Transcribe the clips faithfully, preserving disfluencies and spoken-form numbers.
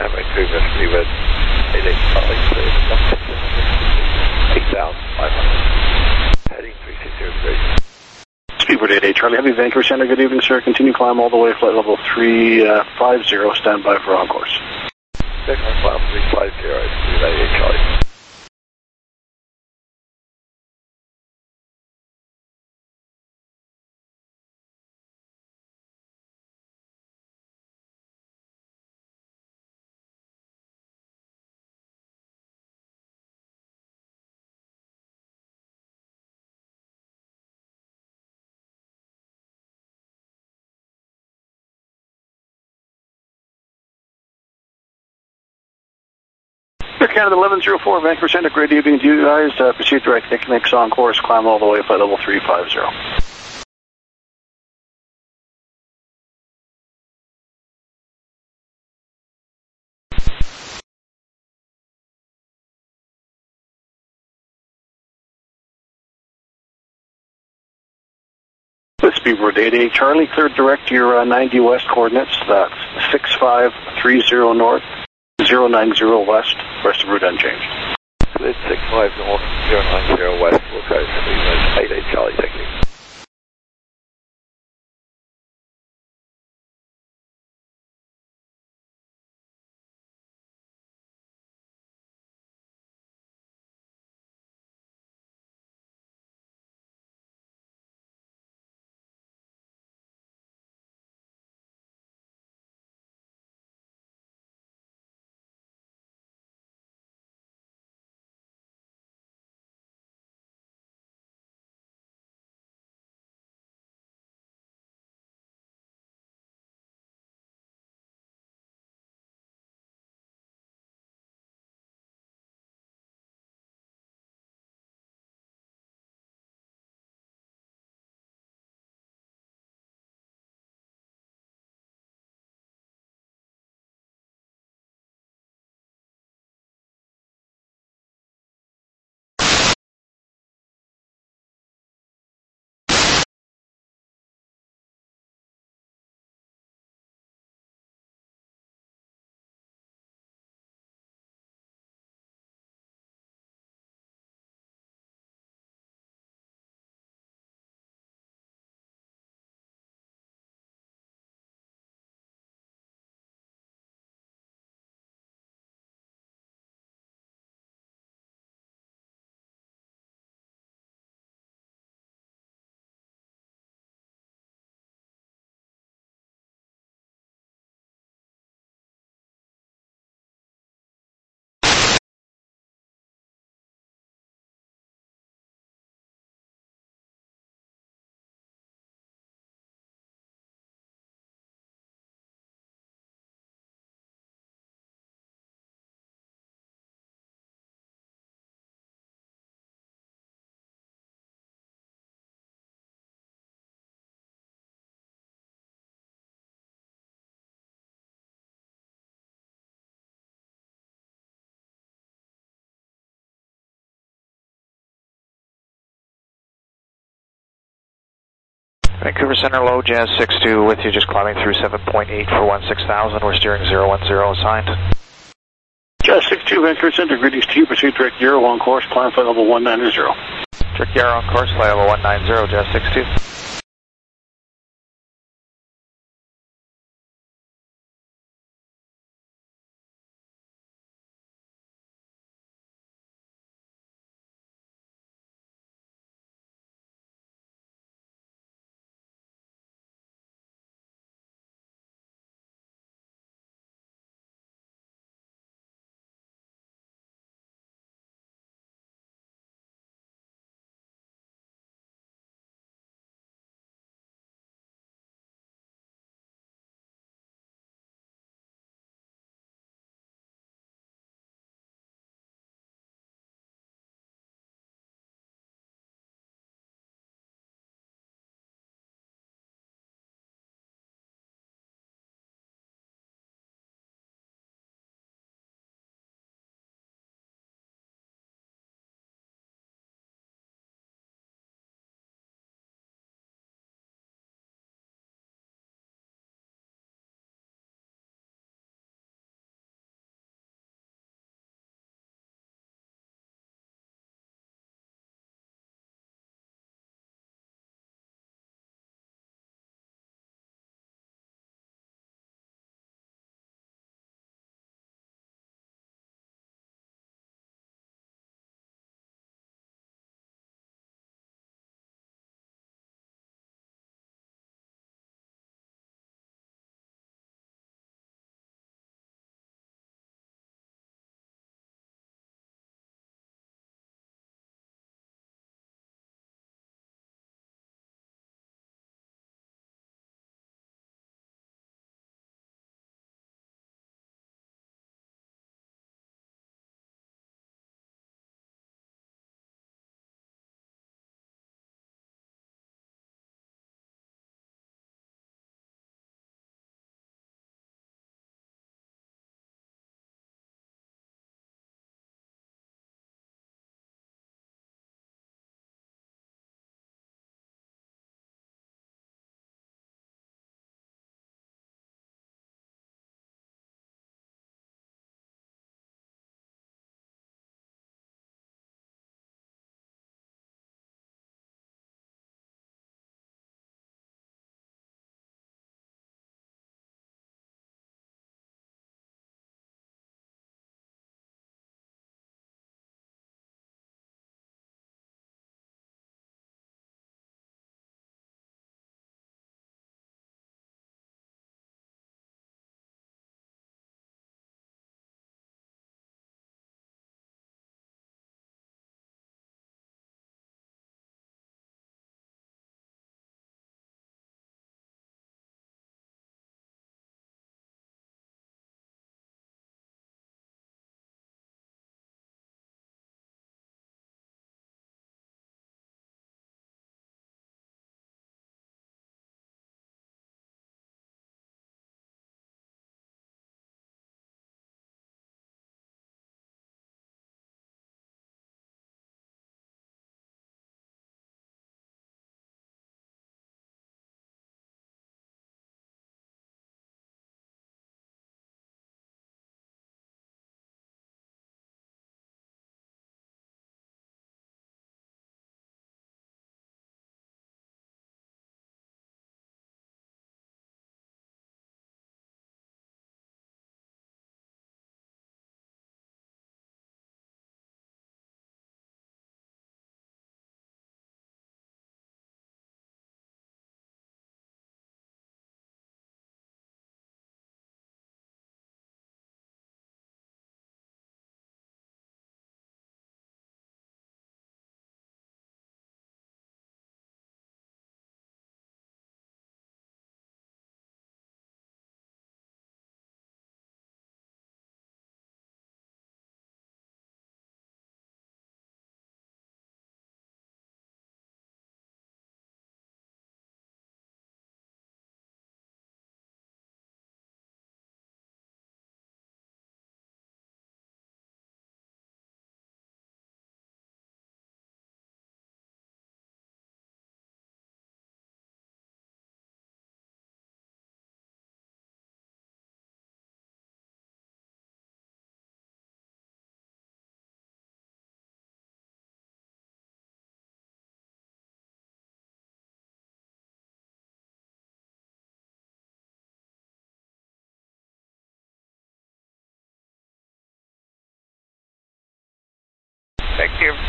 And Vancouver, Freeway, eight eight Charlie, clear, eight thousand five hundred. Heading three six zero three. Speedbird eight eight Charlie, Heavy Vancouver Center, good evening, sir. Continue climb all the way, flight level three five zero, stand by for on course. Second climb three five zero, eight eight Charlie. Air Canada eleven oh four, Vancouver Center, great evening to you guys. Uh, proceed direct, Nick on course, climb all the way, flight level three five zero. Speedbird eight eight Charlie, cleared direct to your uh, ninety west coordinates. That's six five three zero north, zero nine zero west, rest of route unchanged. Cleared six five north, zero nine zero west, we'll go to eight eight Charlie, thank you. Vancouver Center, low, Jazz six two with you, just climbing through seven point eight for one six thousand. We're steering zero one zero assigned. Jazz six two, Vancouver Center, greetings to you. Proceed direct Euro on course, climb flight level one nine zero. Direct Euro on course, flight level one nine zero, Jazz six two.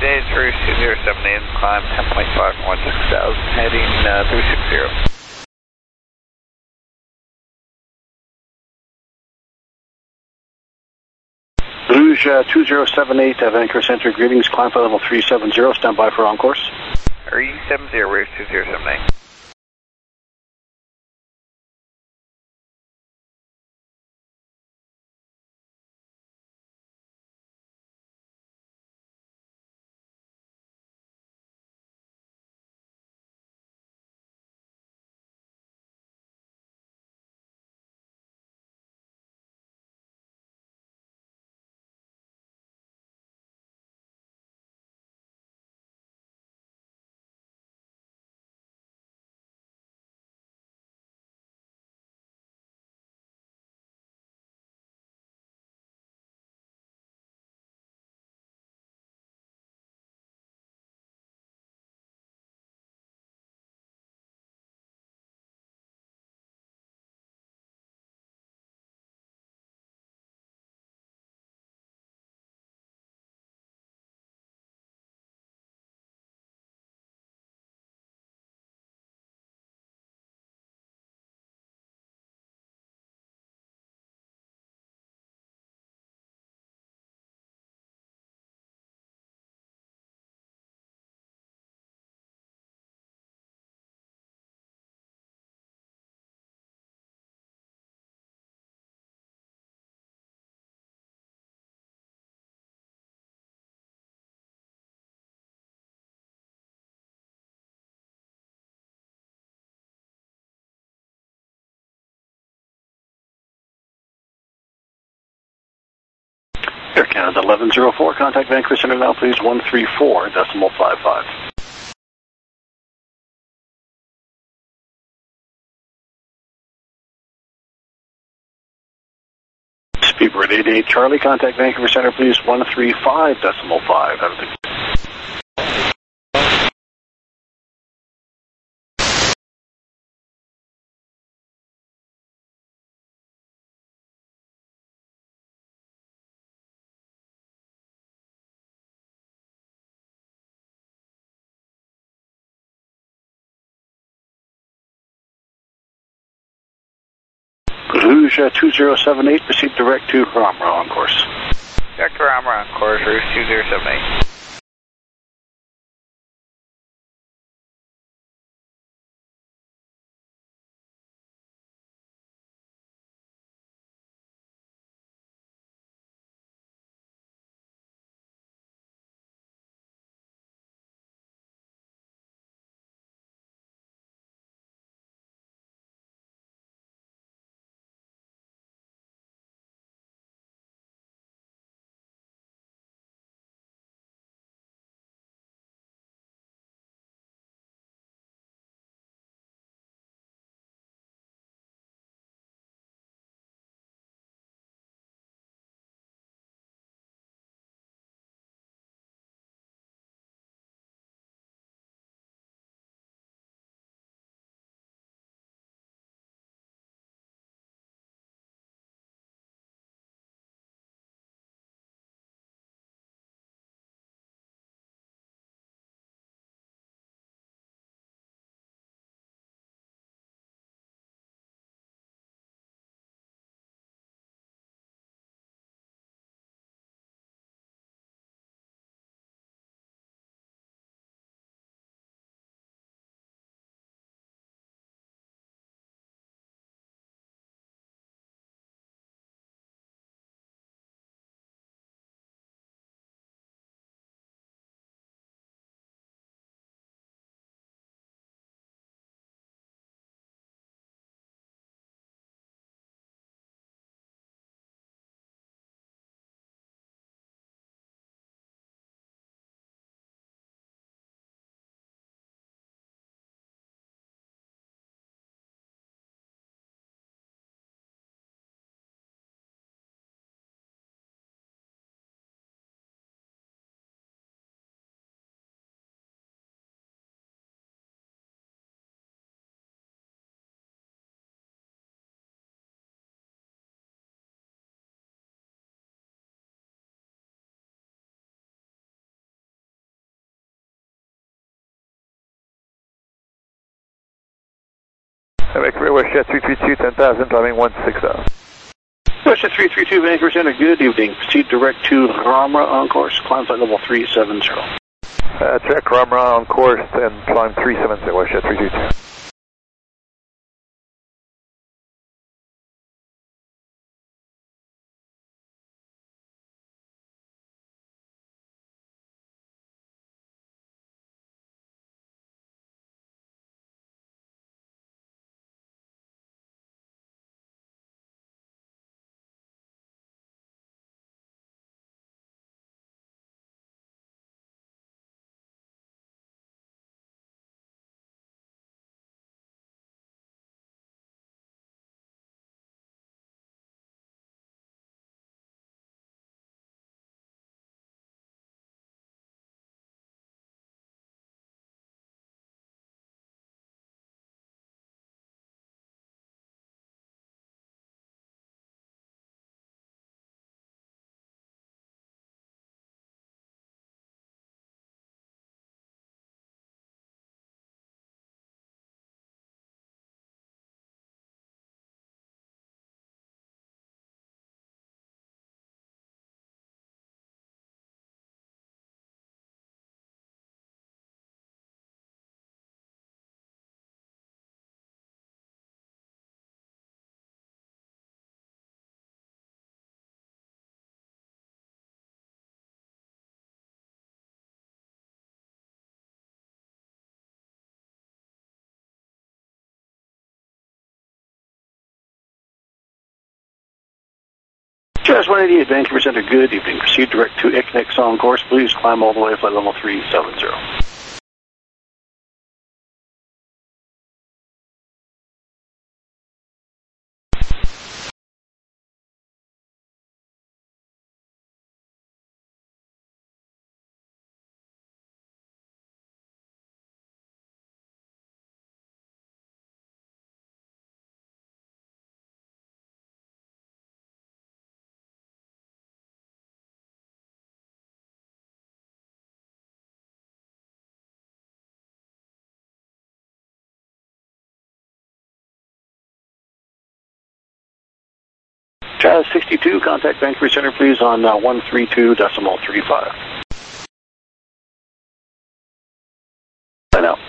Days, Route two zero seven eight, climb ten point five one six thousand, heading uh, three six zero. Rouge uh, two zero seven eight, uh, Vancouver Center, greetings, climb flight level three seven zero, stand by for on course. R E seven zero, Route two zero seven eight. Air Canada eleven oh four, contact Vancouver Center now please, one three four decimal five five. Speedbird eight eight Charlie, contact Vancouver Center please, one three five decimal five. Have a good Rouge uh, two zero seven eight, proceed direct to Ramra on course. Doctor Ramra on course, Route two zero seven eight. Vancouver WestJet three three two, ten thousand, climbing one six zero. WestJet three three two, Vancouver Center, good evening. Proceed direct to Ramra on course, climb flight level three seven zero. Uh, check Ramra on course and climb three seven zero, WestJet three three two. Jazz one eighty-eight, Vancouver Center, good evening. Proceed direct to I C N I C on course, please climb all the way, flight level three seven zero. Jazz sixty-two, contact Vancouver Center, please, on uh, one three two decimal three five. I know.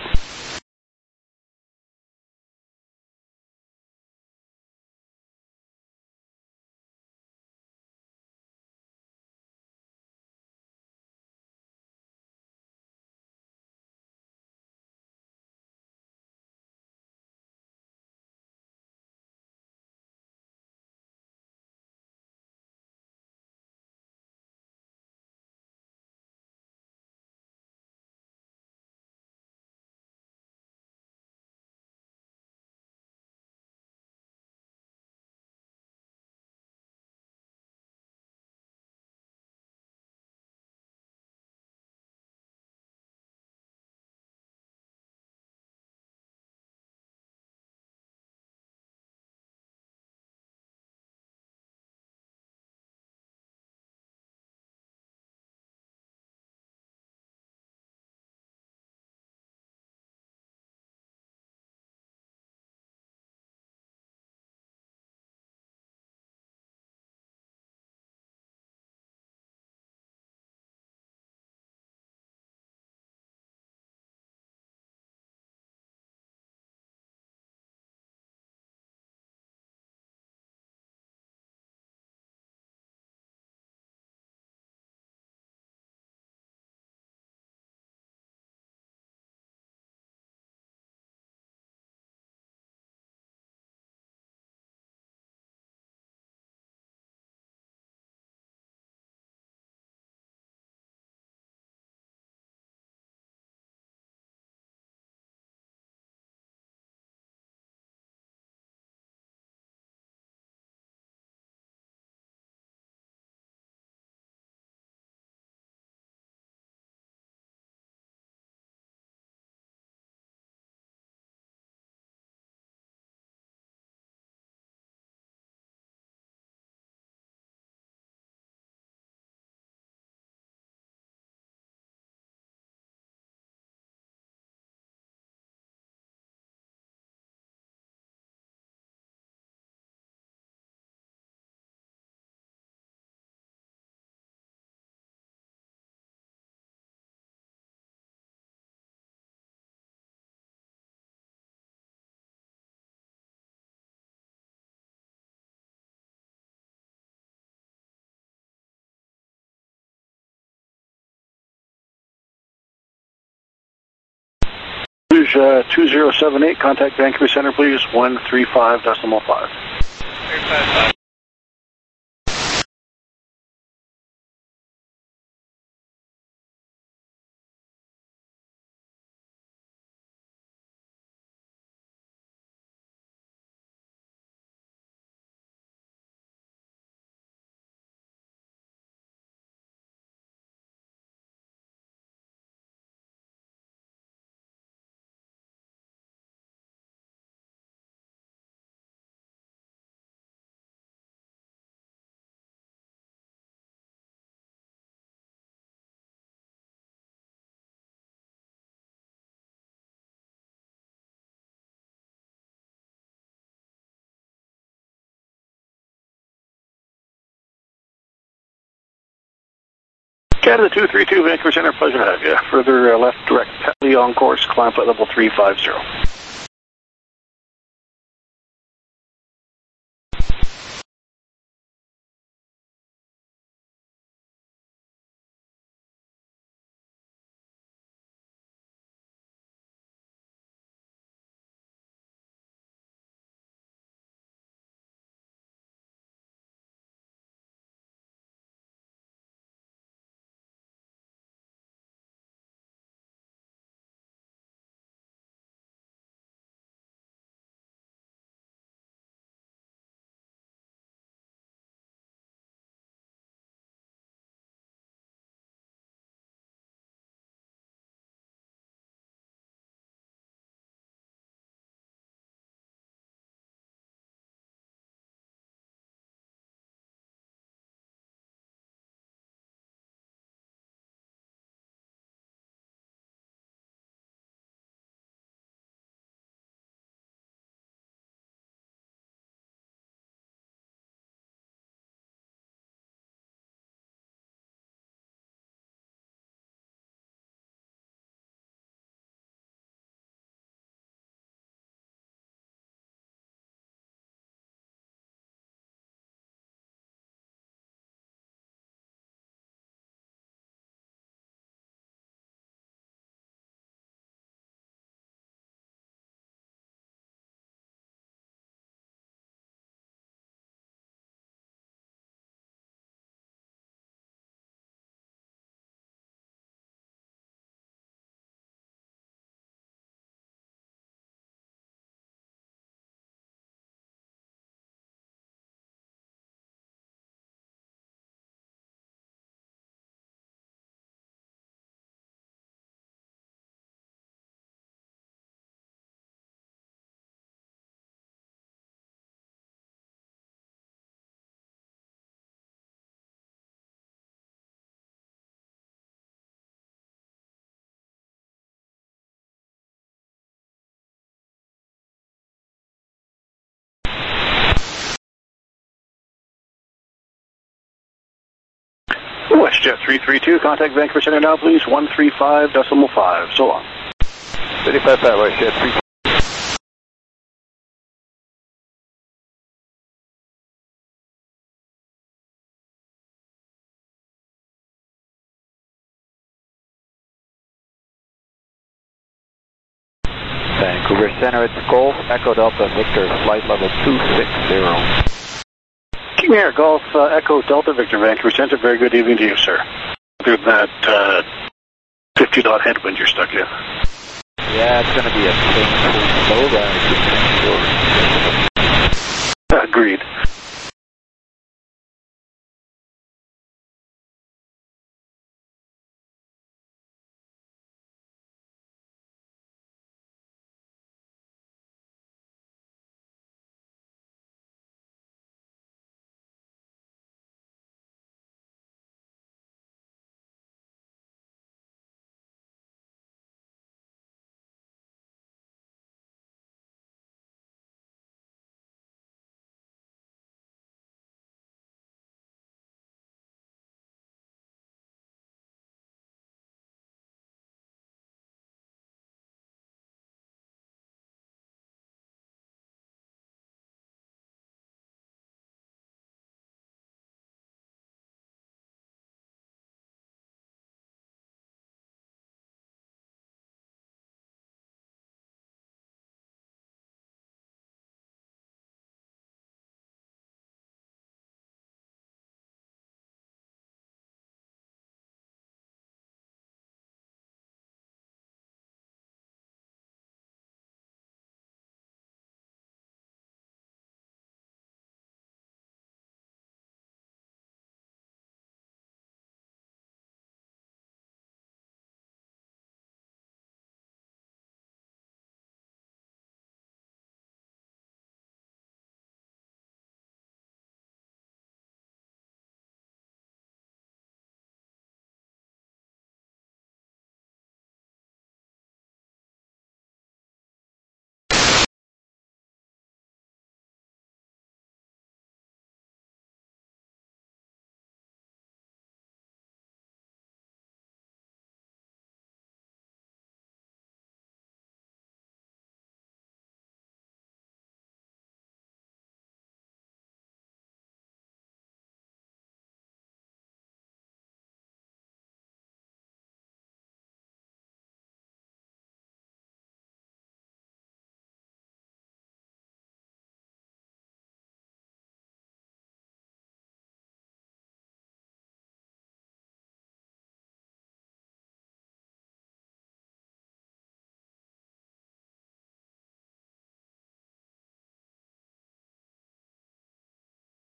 Rouge uh, two zero seven eight, contact Vancouver Center, please, one three five decimal five. Canada two three two, Vancouver Center, pleasure to have you. Further uh, left direct, Pally on course, climb flight level three five zero. WestJet three three two, contact Vancouver Center now, please, one three five decimal five. So long. thirty-five five, WestJet three. Vancouver Center, it's Golf Echo Delta Victor, flight level two six zero. King Air, Golf uh, Echo Delta Victor, Vancouver Center, very good evening to you, sir. Other than that uh, fifty knot headwind you're stuck in. Yeah, it's going to be a painful slow ride. Agreed.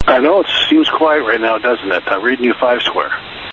I know it seems quiet right now, doesn't it? I'm reading you five square.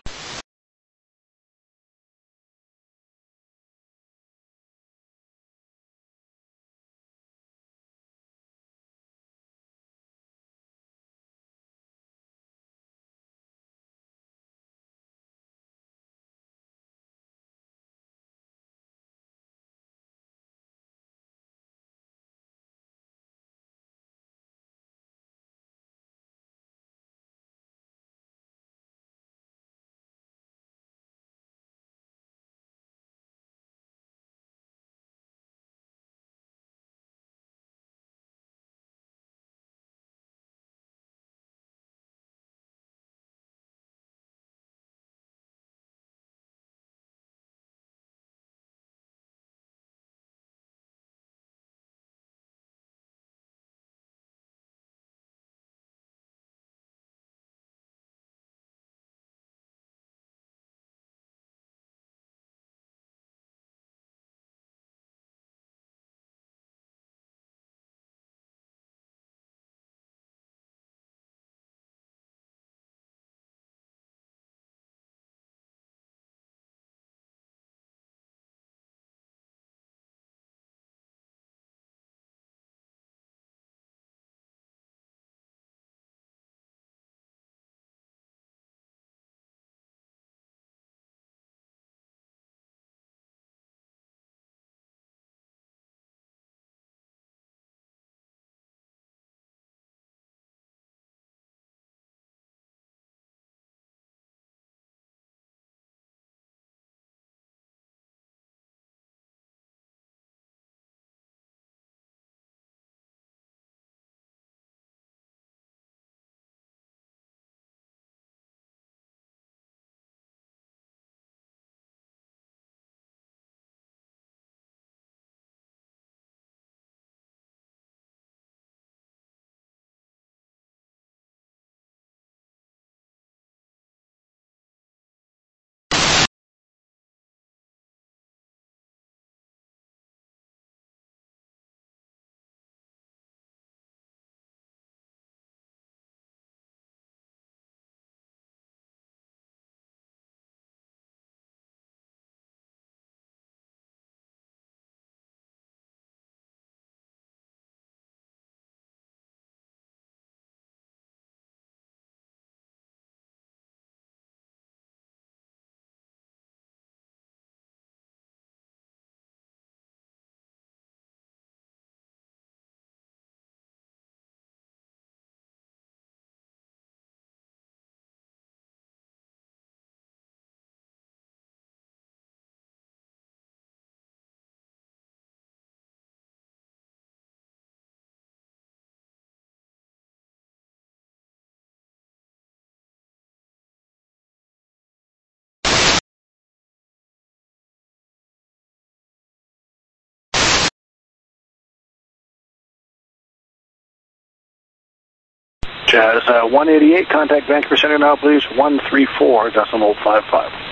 Jazz uh, one eighty-eight, contact Vancouver Center now, please. one three four decimal five five.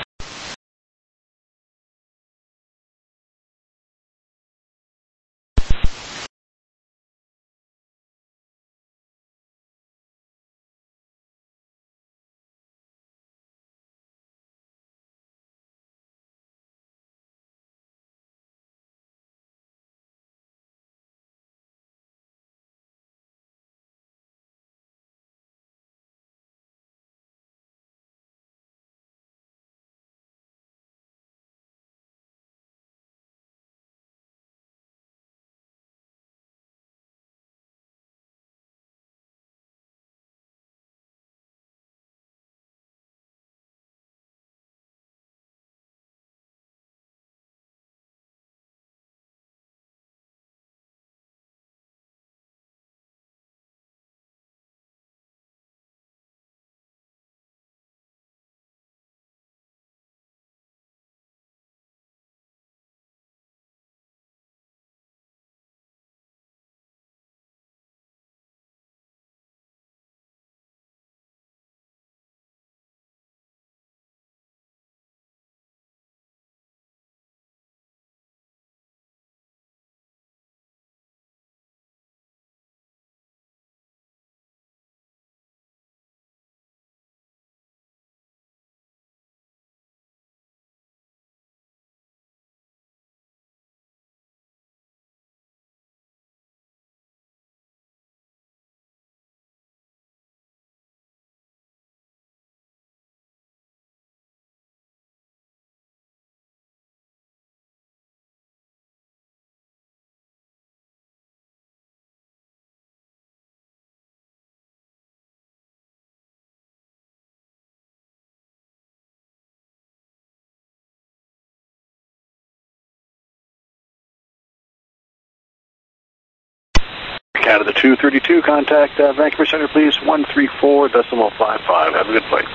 Canada two thirty-two, contact uh, Vancouver Center, please, one three four decimal five five. Have a good flight.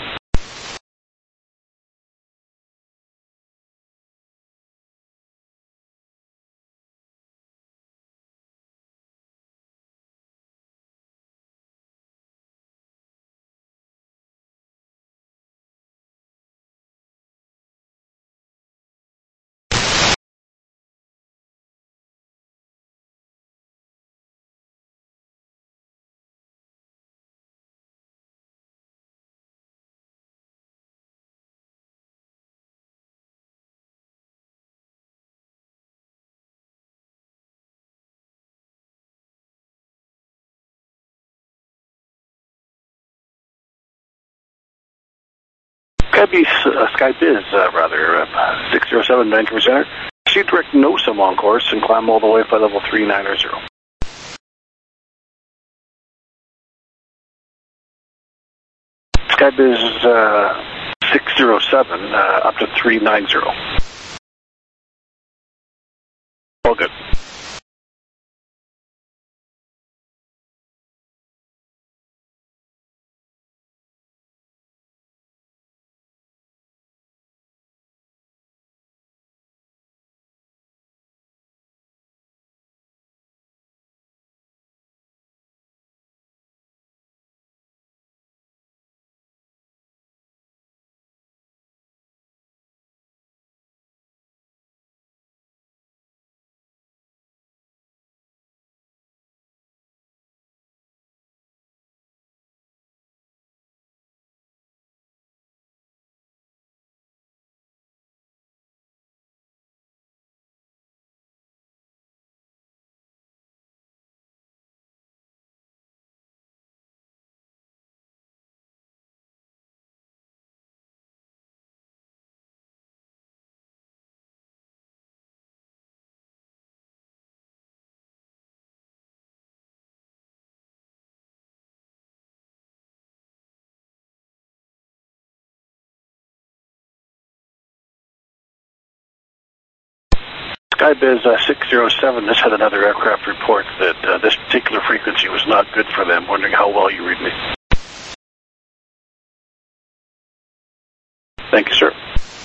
Skybiz, uh, Skybiz, uh, rather, uh, six zero seven Vancouver Center. Proceed direct NOSAM on course and climb all the way by level three ninety. Skybiz, uh, six zero seven, uh, up to three ninety. All good. Skybiz uh, six zero seven, this had another aircraft report that uh, this particular frequency was not good for them. Wondering how well you read me. Thank you, sir.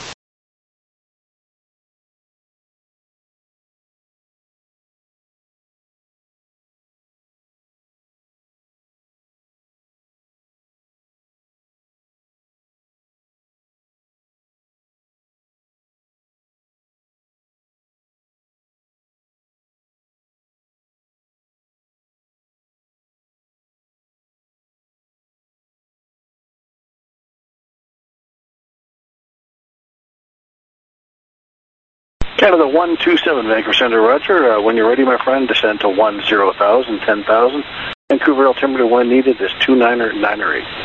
Canada one two seven, Vancouver Center, roger. Uh, when you're ready, my friend, descend to one zero thousand, ten thousand. Vancouver altimeter when needed is two niner niner eight.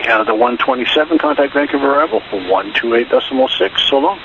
Canada one twenty-seven, contact Vancouver arrival, one two eight decimal six, so long.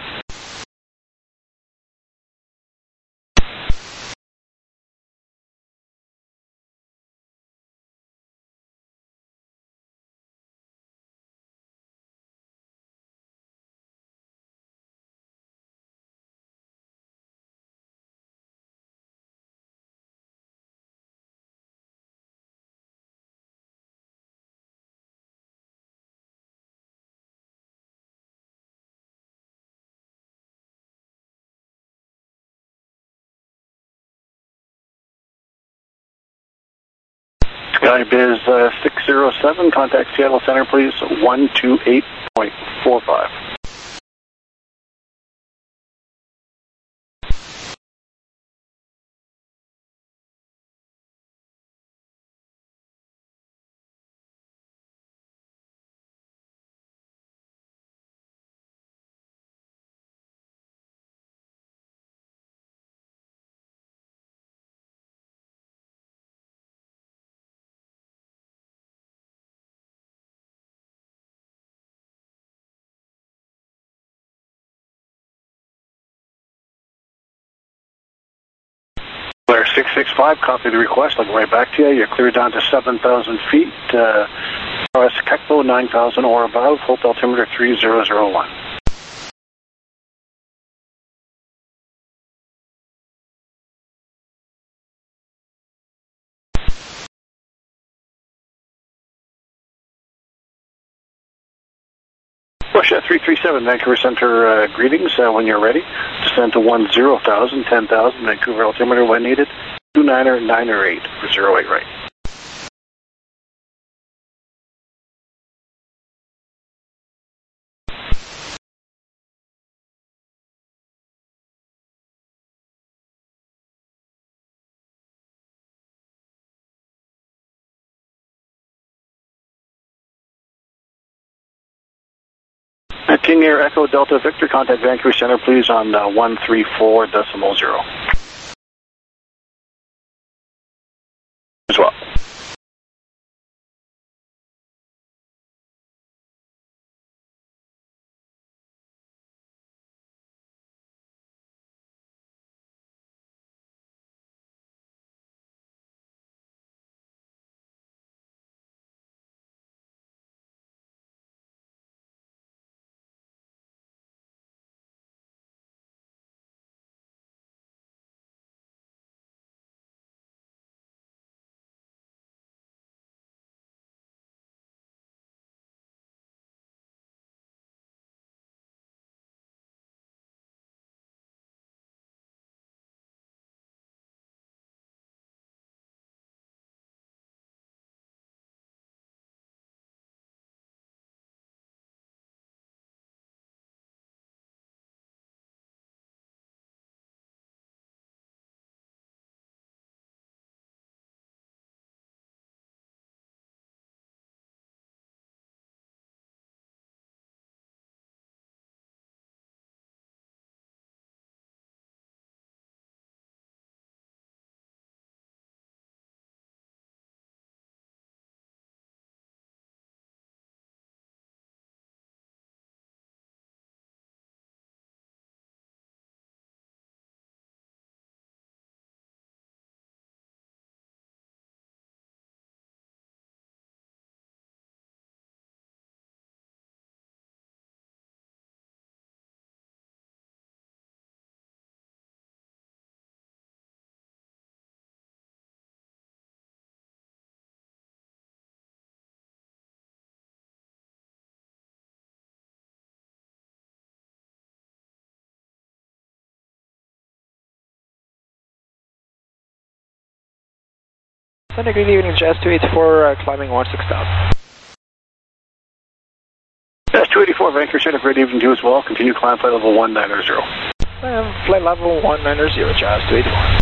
Skybiz uh, six zero seven, contact Seattle Center, please, one two eight point four five. Blair six six five, copy the request. I'll go right back to you. You're cleared down to seven thousand feet. Uh, R S Kekpo nine thousand or above. Hope altimeter three zero zero one. Russia three three seven, Vancouver Center, uh, greetings. Uh, when you're ready, descend to one zero thousand, ten thousand, Vancouver altimeter when needed, two niner niner eight for zero eight right. Uh, King Air Echo Delta Victor, contact Vancouver Center, please, on uh, one three four decimal zero. As well. Good evening, Jazz two eighty-four, uh, climbing one six thousand. Jazz two eighty-four, Vancouver Center, great evening to you as well. Continue climb flight level one niner zero. Um, flight level one niner zero, Jazz two eighty-four.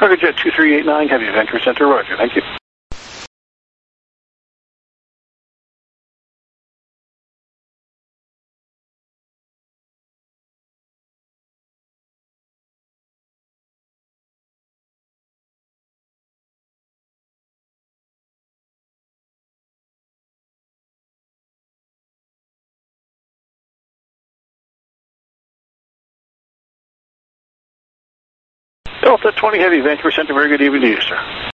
Cargojet two three eight nine, Heavy Vancouver Center, roger, thank you. Delta twenty Heavy, Vancouver Center, very good evening to you, sir.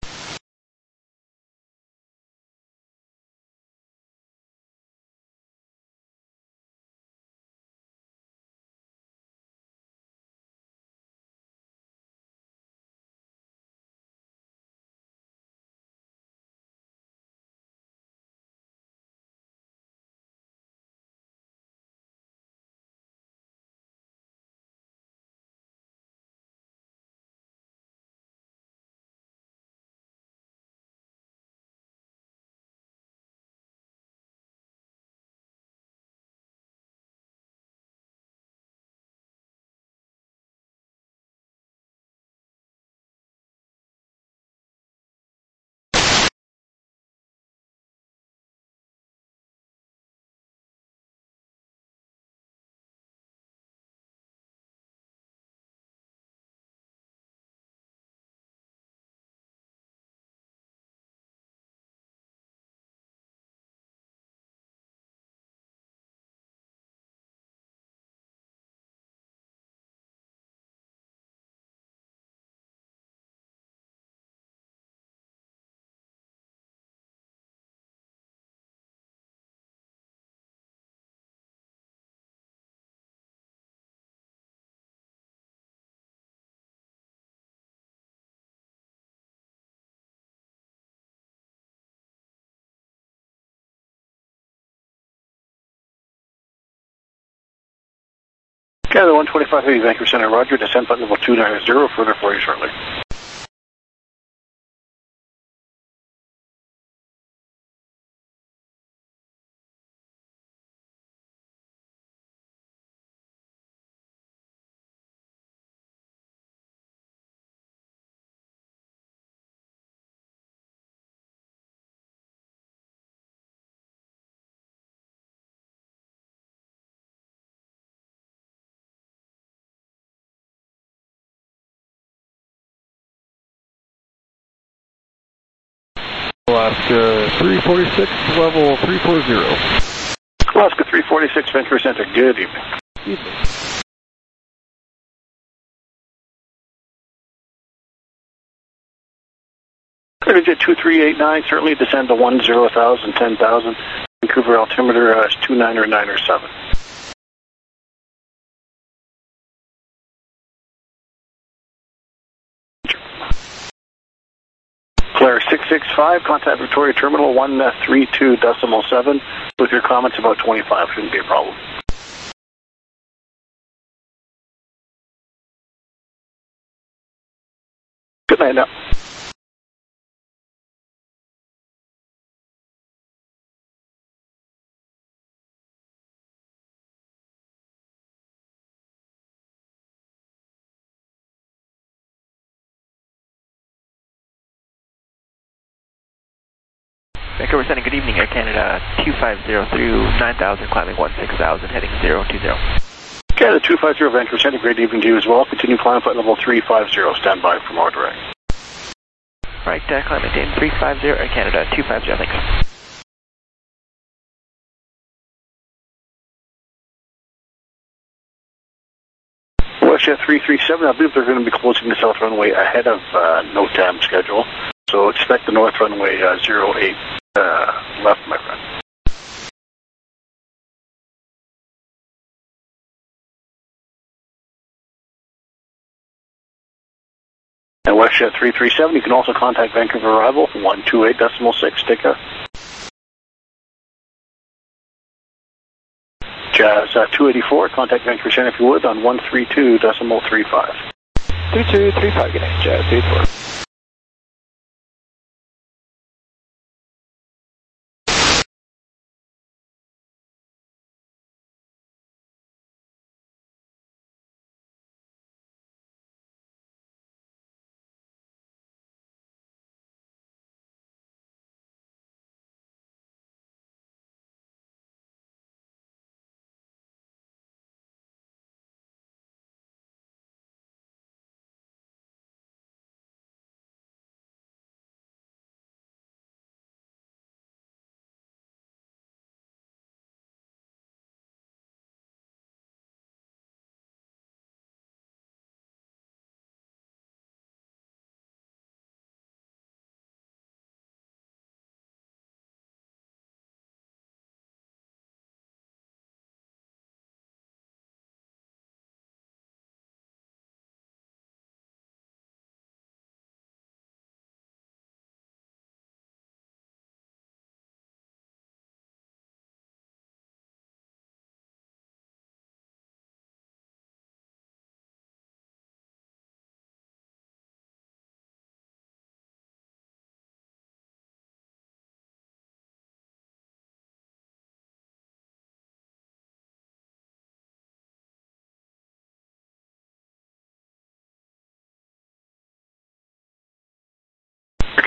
Canada one twenty-five Heavy, Vancouver Center, roger, descent button level two nine zero, further for you shortly. Alaska three forty-six, level three forty. Alaska three forty-six, Vancouver Center, good evening. Evening. Cargojet two three eight nine, certainly descend to one zero thousand, ten thousand. Vancouver altimeter uh, is two nine or nine or seven. Claire six six five, contact Victoria Terminal one three two decimal seven. With your comments about twenty-five, shouldn't be a problem. Good night now. Vancouver Center, good evening, Air Canada two five zero through nine thousand, climbing one six thousand, heading zero two zero. Canada two five zero, Vancouver Center, great evening to you as well. Continue climb flight level three five zero, stand by for more direct. Right, uh, climb maintain three five zero, Air Canada two five zero, thanks. WestJet three three seven, I believe they're going to be closing the south runway ahead of uh, no time schedule. So expect the north runway uh, zero eight uh, left, my friend. And WestJet three three seven, you can also contact Vancouver arrival one two eight decimal six. Take care. Jazz uh, two eighty-four, contact Vancouver Center if you would on one three two decimal three five. three two three five, good night, Jazz two eighty-four.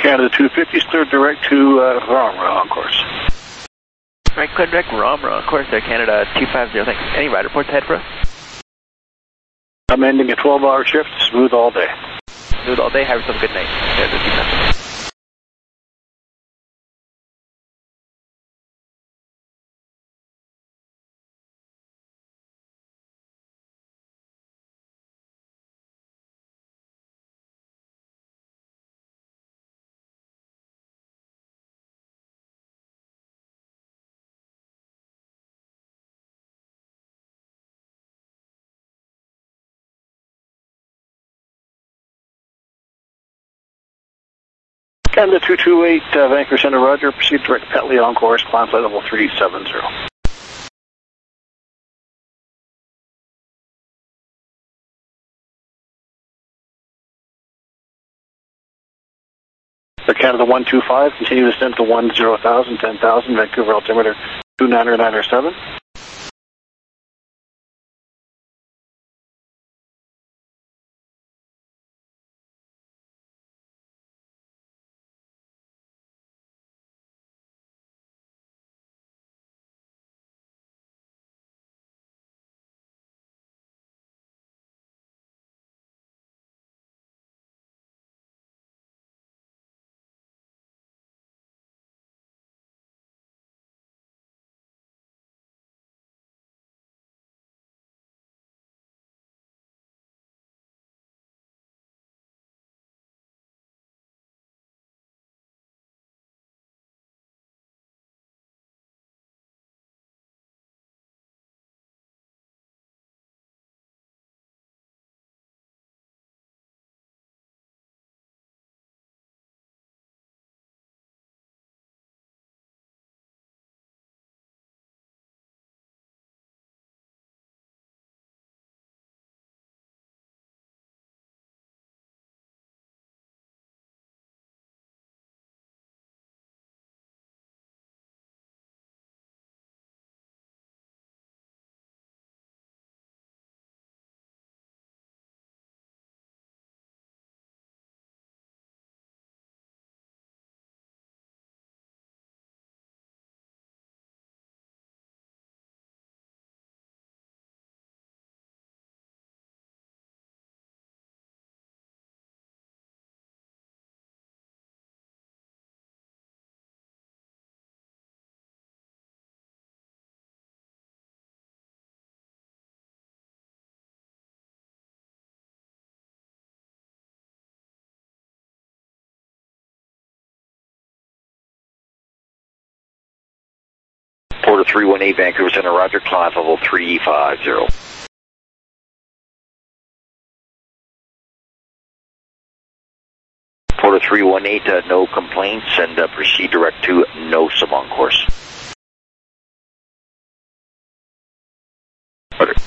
Canada two fifty is cleared direct to uh, Ramra on course. Right, clear direct Ramra, of course, Air Canada two five zero, thanks. Any ride reports ahead for us? I'm ending a twelve hour shift, smooth all day. Smooth all day, have yourself a good night. There's the two five. Canada two two eight, uh, Vancouver Center, Roger. Proceed direct Petley on course, climb flight level three seven zero. Air Canada one two five, continue descent to one zero thousand, ten thousand, Vancouver altimeter two nine nine seven. Porter three one eight, Vancouver Center, Roger, climb level three five zero. Porter three one eight, uh, no complaints, and uh, proceed direct to no sub on course. Roger.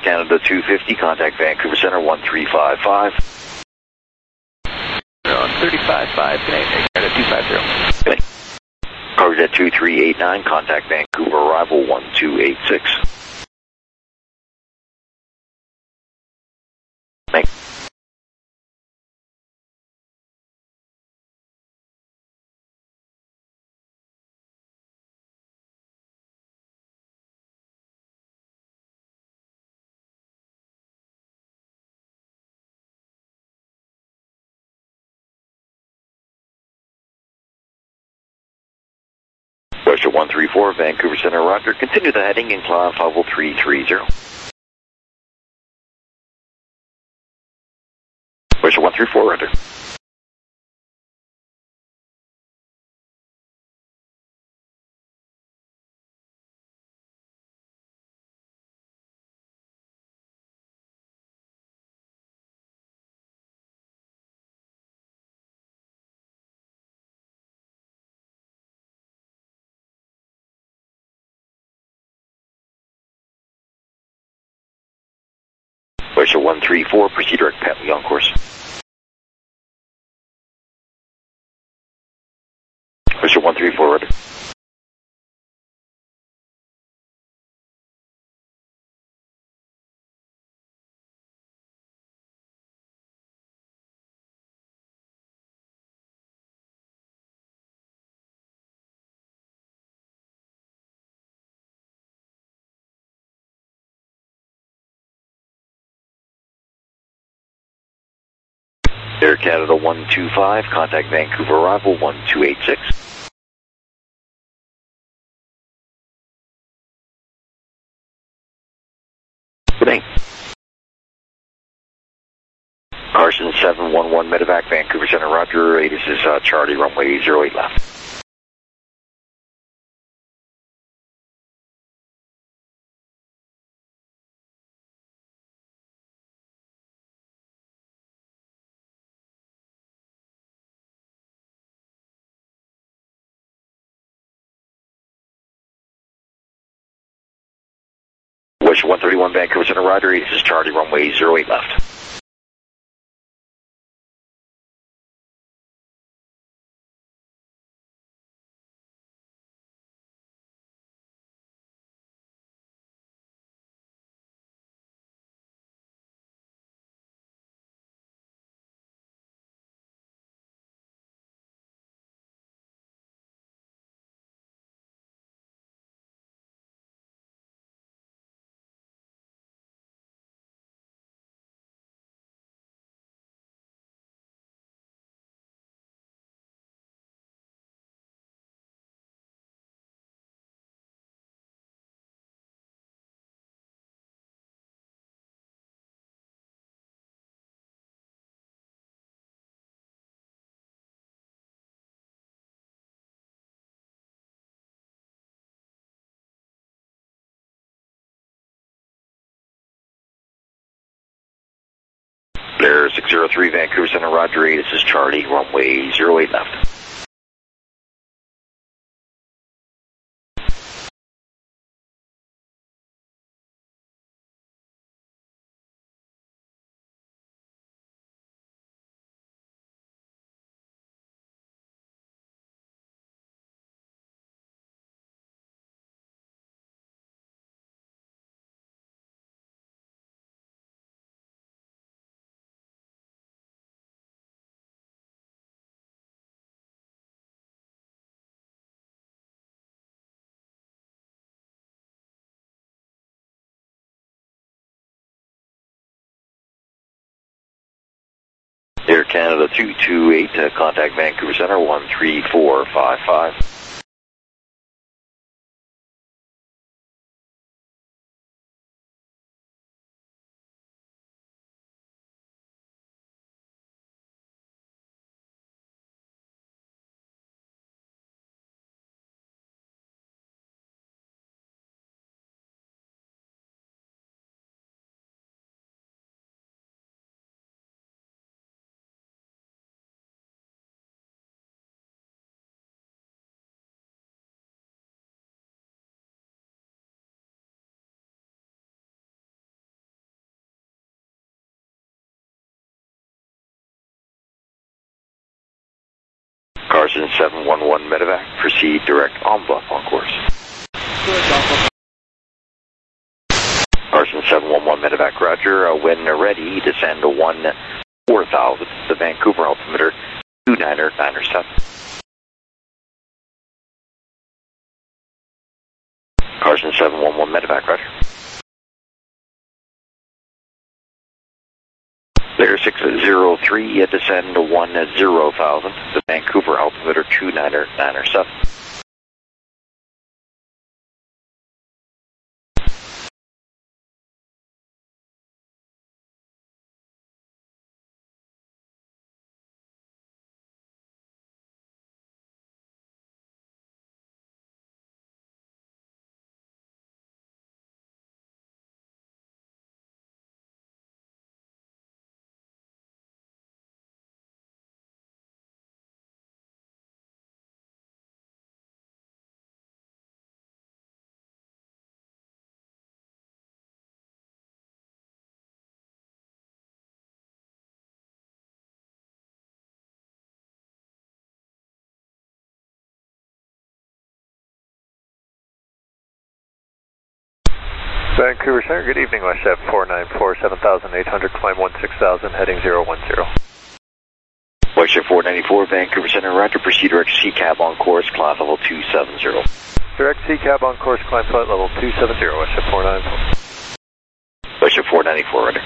Canada two fifty, contact Vancouver Center one three five five. thirty-five five, Canada, Canada two five zero. Cargojet two three eight nine, contact Vancouver arrival one two eight six. Thanks. Roger one three four, Vancouver Center, roger. Continue the heading in climb level three three zero. Roger one three four, roger. Roger one three four, proceed direct Patley on course. Roger one three four, roger. Air Canada one two five, contact Vancouver arrival one two eight six. Good day. Carson seven one one, medevac, Vancouver Center, roger. Hey, this is uh, Charlie, runway zero eight left. West one thirty-one, Vancouver Center, roger. This is Charlie, runway zero eight left. Blair six zero three, Vancouver Center, roger. This is Charlie, runway zero eight left. Air Canada two two eight, uh, contact Vancouver Center one three four five five. Carson seven one one Medevac, proceed direct on Bluff on course. Carson seven one one Medevac, roger. Uh, when ready, descend to one four thousand, the Vancouver altimeter two niner niner seven. Carson seven one one Medevac, roger. Clear six zero three, descend to one zero thousand, the Vancouver altimeter two niner niner seven. Vancouver Center, good evening, WestJet four nine four, seven thousand eight hundred, climb one six thousand, heading zero one zero. WestJet four ninety-four, Vancouver Center, roger, proceed direct C cab on course, climb level two seven zero. Direct C cab on course, climb flight level two seven zero, WestJet four nine four. WestJet four ninety-four, roger.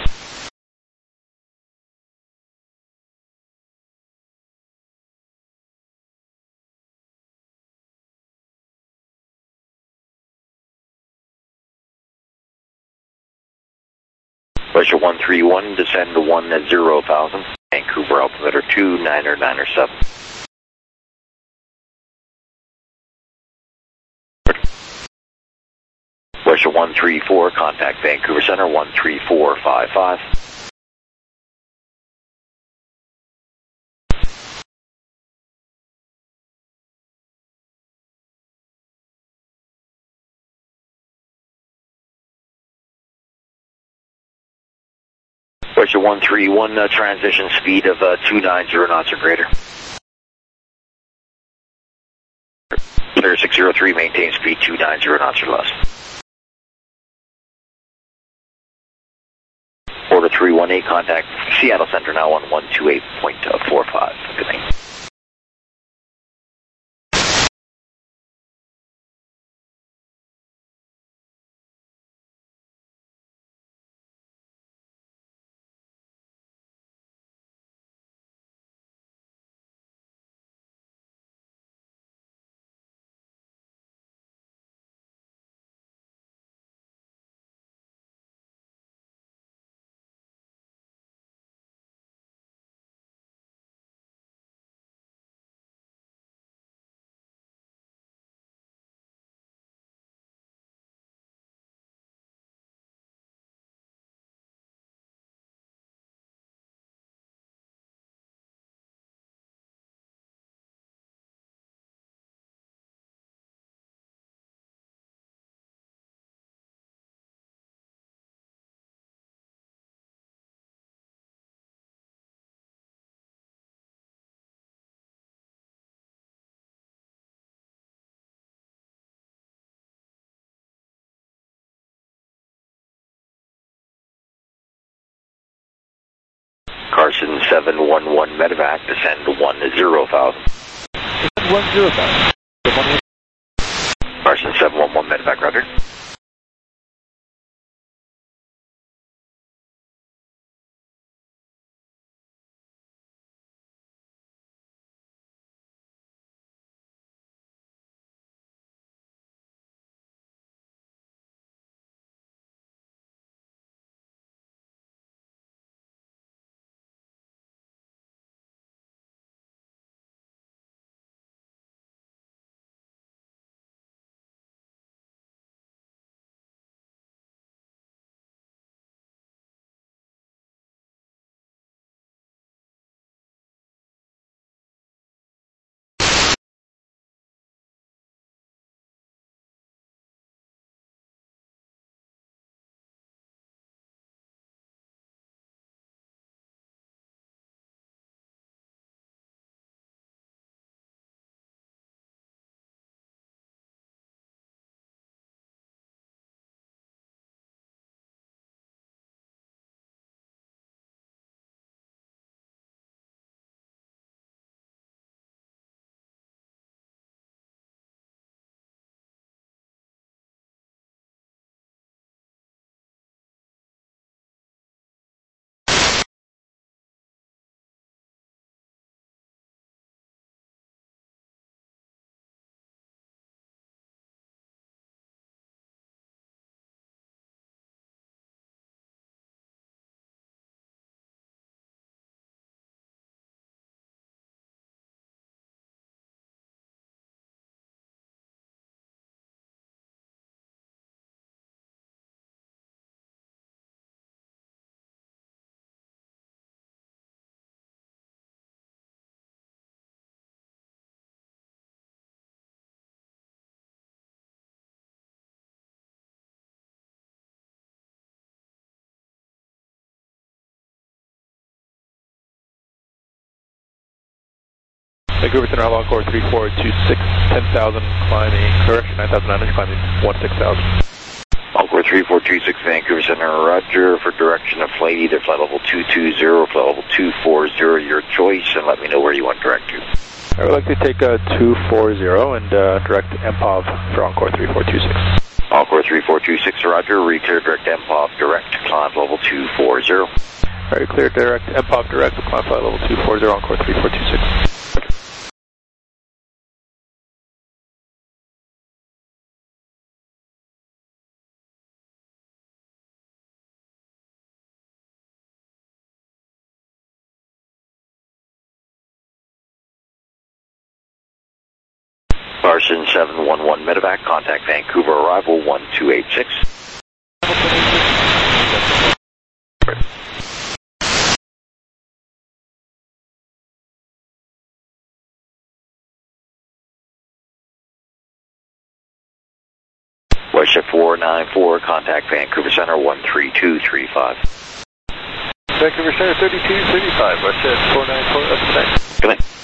WestJet one three one, descend to one zero thousand, Vancouver altimeter two niner niner seven. WestJet one three four, contact Vancouver Center one three four five five. WestJet one three one, uh, transition speed of uh, two nine zero knots or greater. Clear six zero three, maintain speed two nine zero knots or less. Order three one eight, contact Seattle Center now on one two eight point four five. Good night. Carson seven one one Medevac, descend to one zero thousand. one zero thousand. Carson seven one one Medevac, roger. Vancouver Center, Encore three four two six, ten thousand climbing, correction, nine thousand nine hundred climbing, one six thousand. Encore three four two six, Vancouver Center, roger, for direction of flight, either flight level two two zero, flight level two four zero, your choice, and let me know where you want direct to. I would like to take a two four zero and uh, direct M P O V for Encore three four two six. Encore three four two six, roger, reclear direct M P O V direct, climb level two four zero. Alright, clear direct M P O V direct, climb flight level two four zero, Encore three four two six. Larson seven one one medevac, contact Vancouver arrival one two eight six. Westjet four nine four, contact Vancouver Center one three two three five. Vancouver Center thirty-two thirty-five, Westjet four nine four, up to the next. Good night.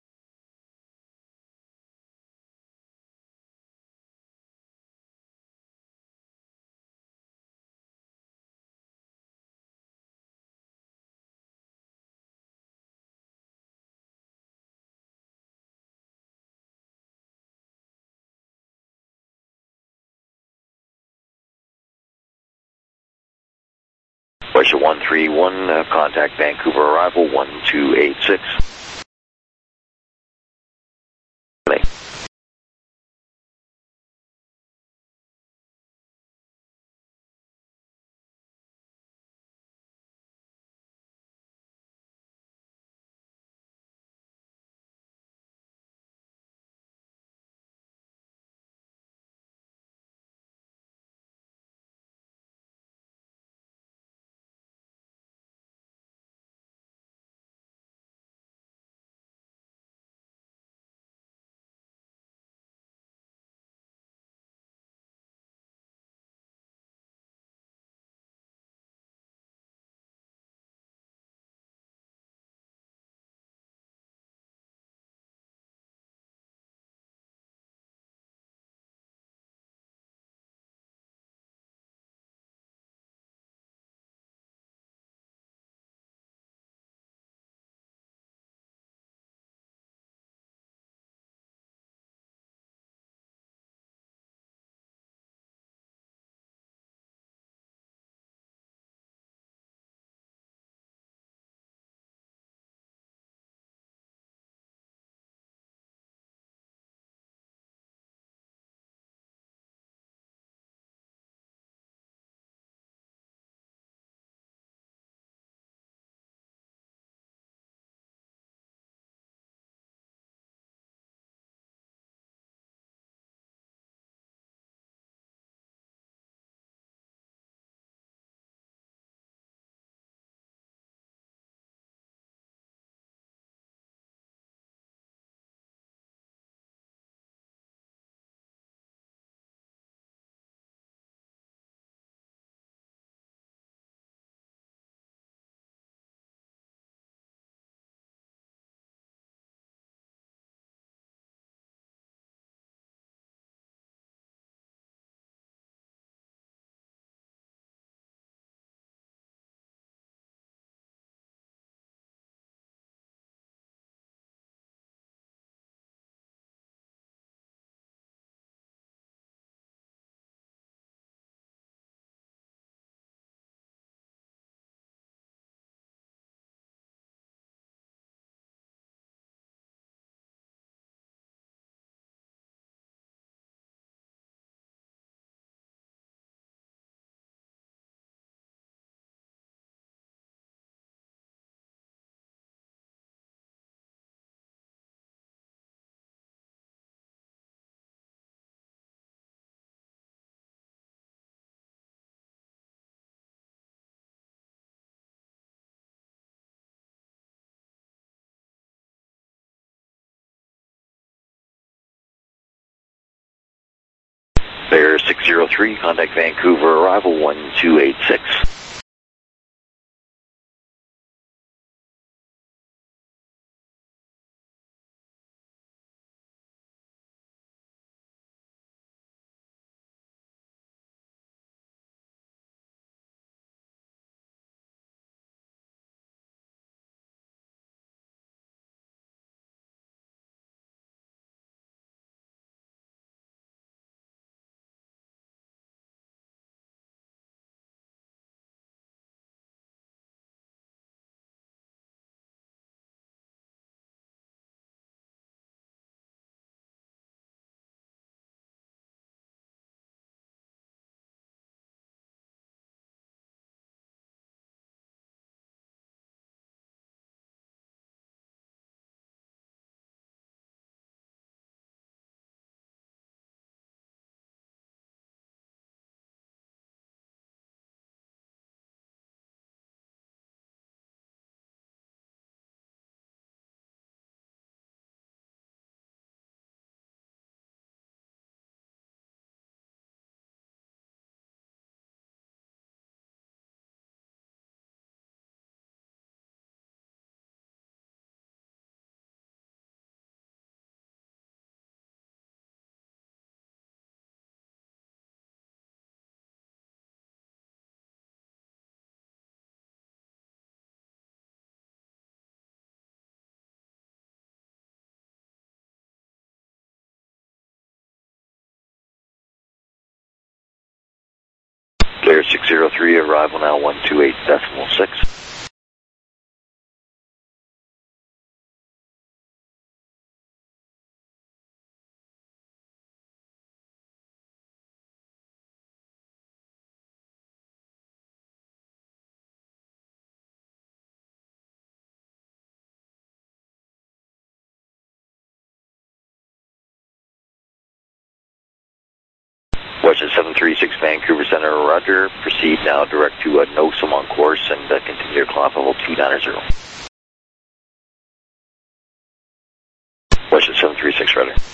Westjet one three one, uh, contact Vancouver arrival one two eight six. Good night. Bear six zero three, contact Vancouver arrival one two eight six. Clear six zero three, arrival now one two eight decimal six. Westjet seven three six Vancouver Center, roger. Proceed now direct to uh, Nosum on course and uh, continue your climb level two nine zero. Westjet seven three six, roger.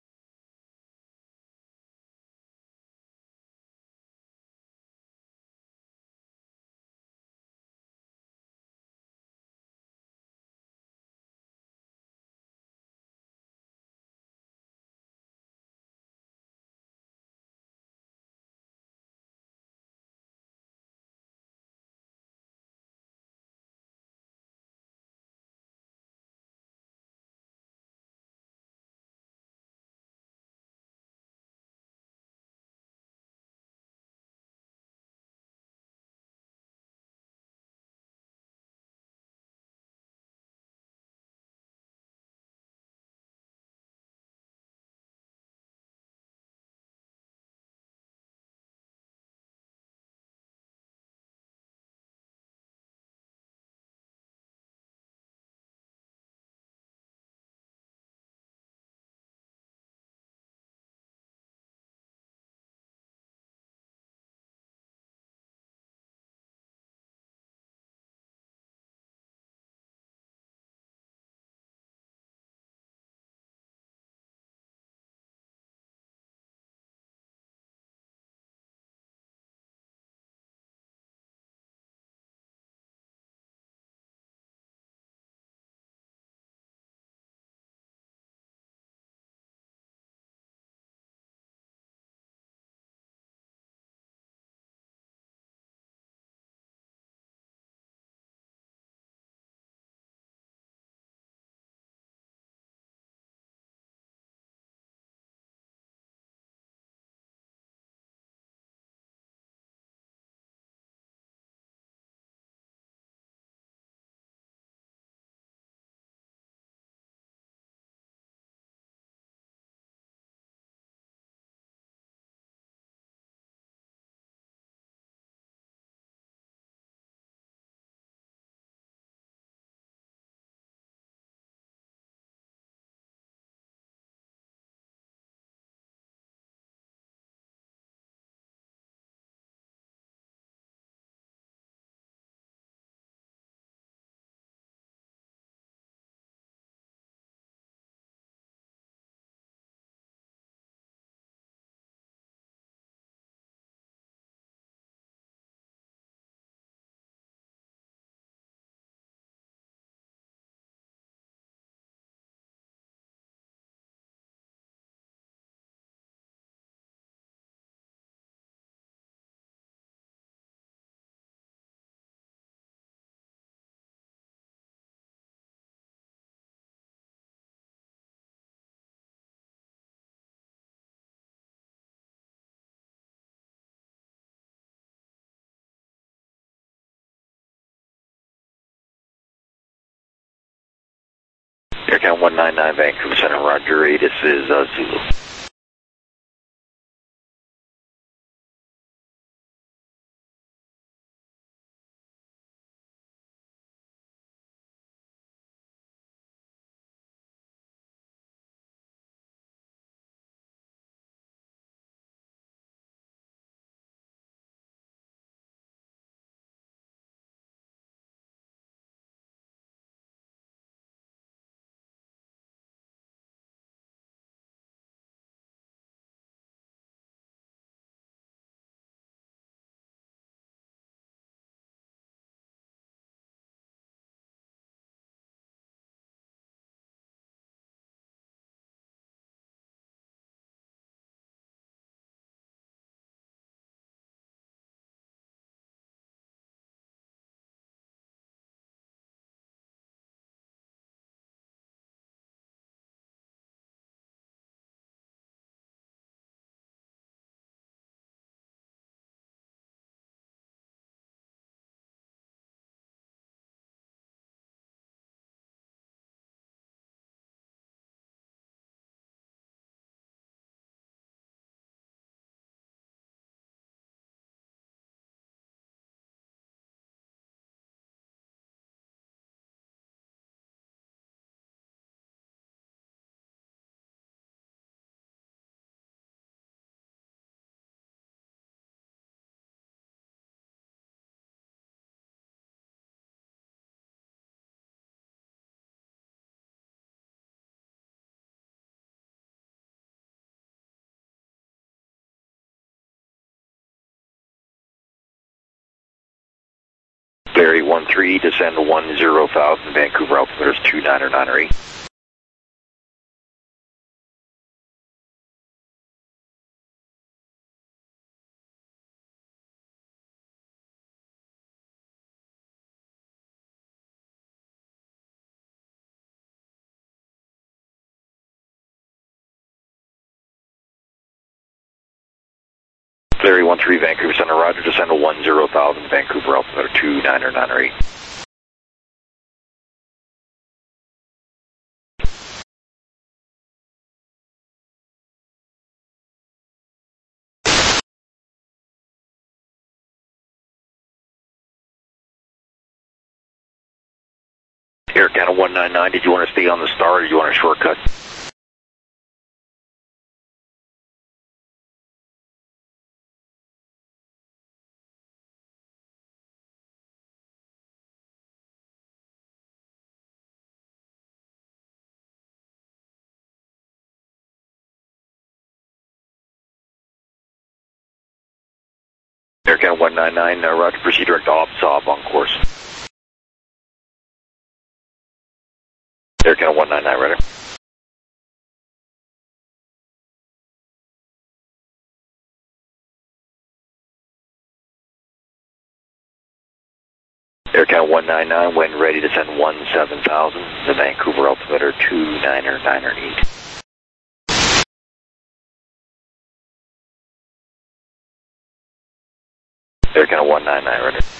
Aircount one nine nine Vancouver Center, roger. This is uh, Zulu. Larry one three, descend to one zero thousand, Vancouver altimeter is two niner niner eight. Larry one three, Vancouver Center, roger, descend to one zero thousand, Vancouver altimeter two niner niner eight. Air Canada one nine nine, did you want to stay on the star or do you want a shortcut? Air Canada one nine nine, uh, roger, proceed direct to Obsob on course. Air Canada one nine nine, roger. Air Canada one nine nine, when ready, descend one seven thousand, the Vancouver altimeter two niner niner eight. Air Canada one nine nine, roger.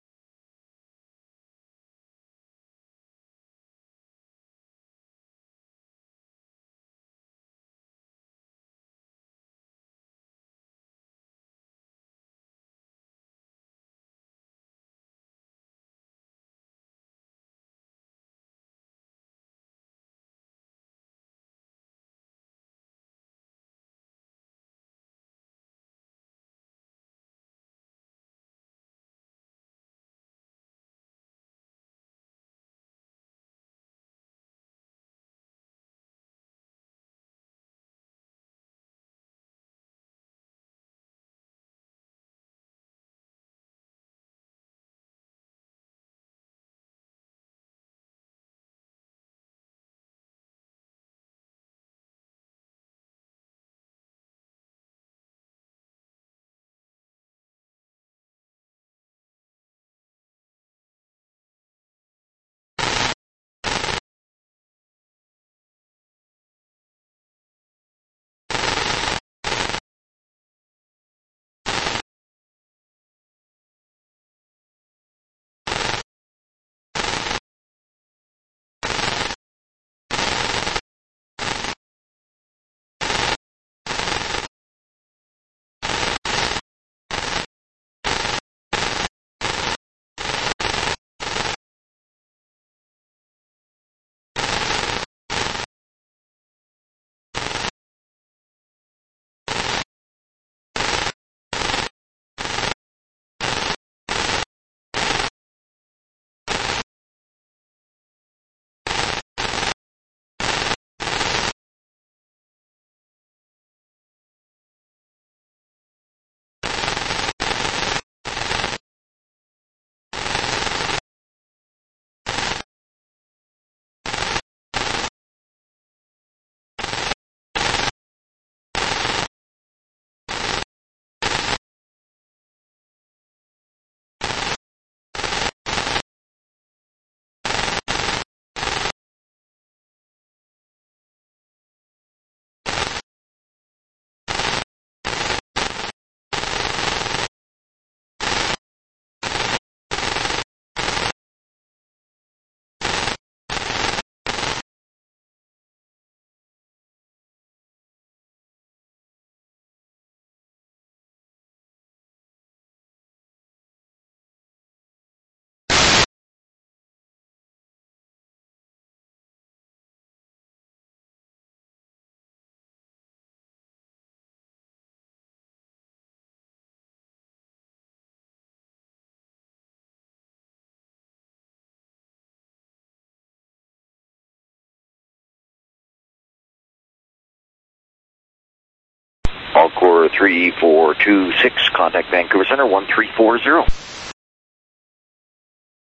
Encore three four two six, contact Vancouver Center one three four zero.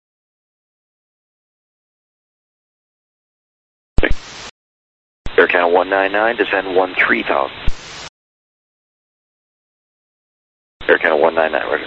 Air Canada one nine nine, descend one three thousand. Air Canada one nine nine, roger.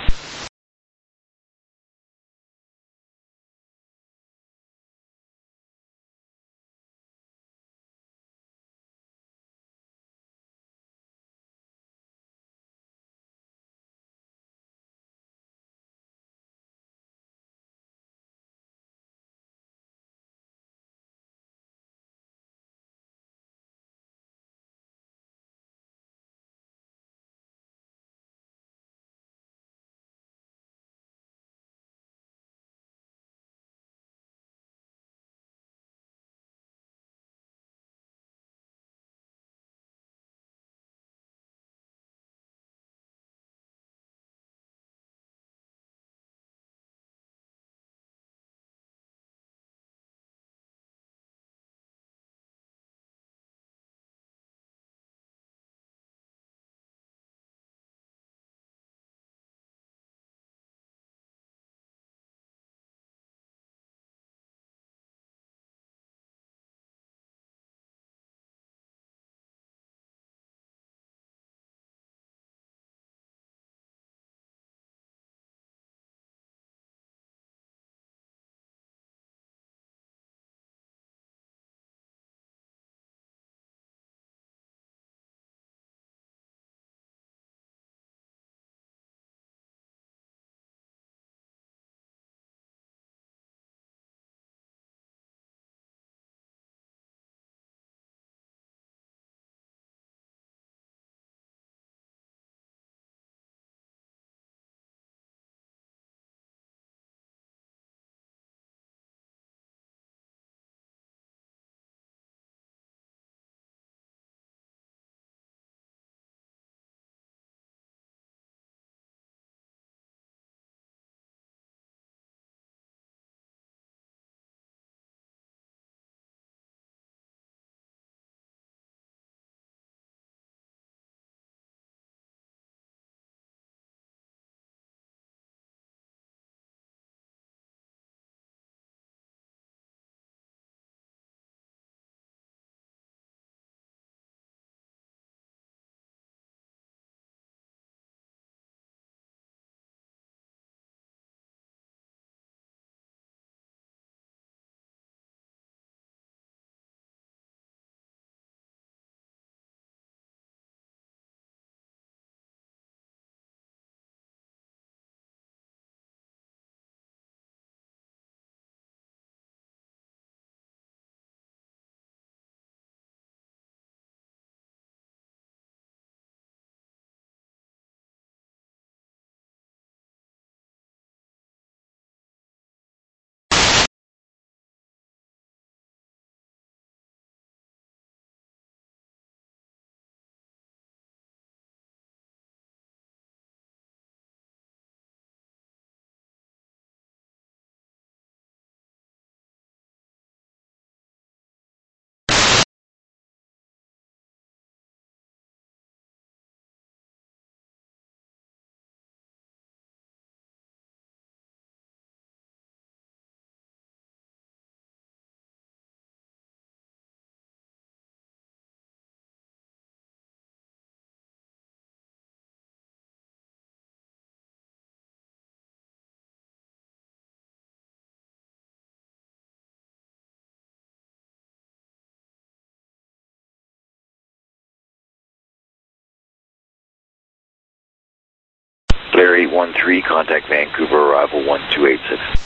Blair eight one three, contact Vancouver, arrival one two eight six.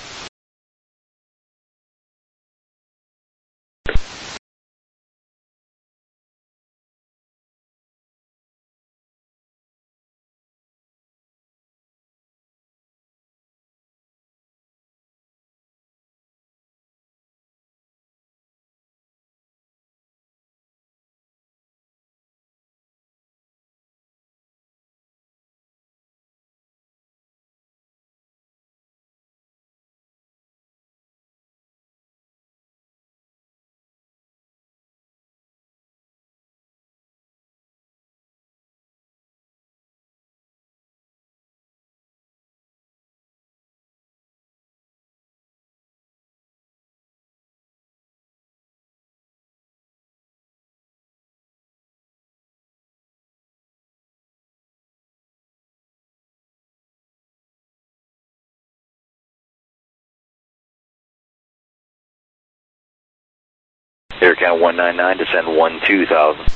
Air Canada one nine nine, descend one two thousand.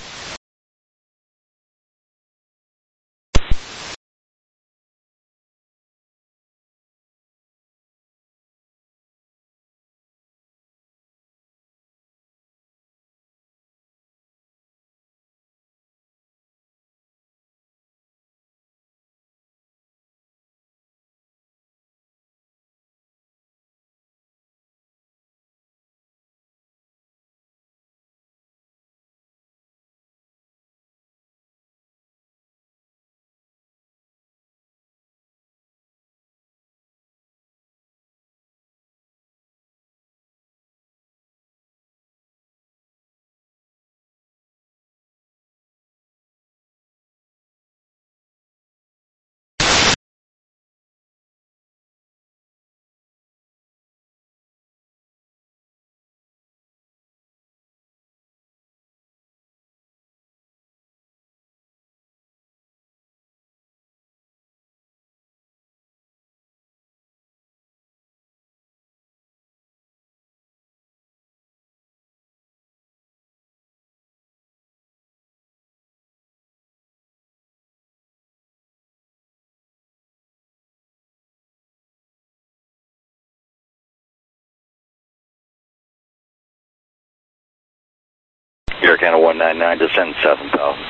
Air Canada one nine nine, descend seven thousand.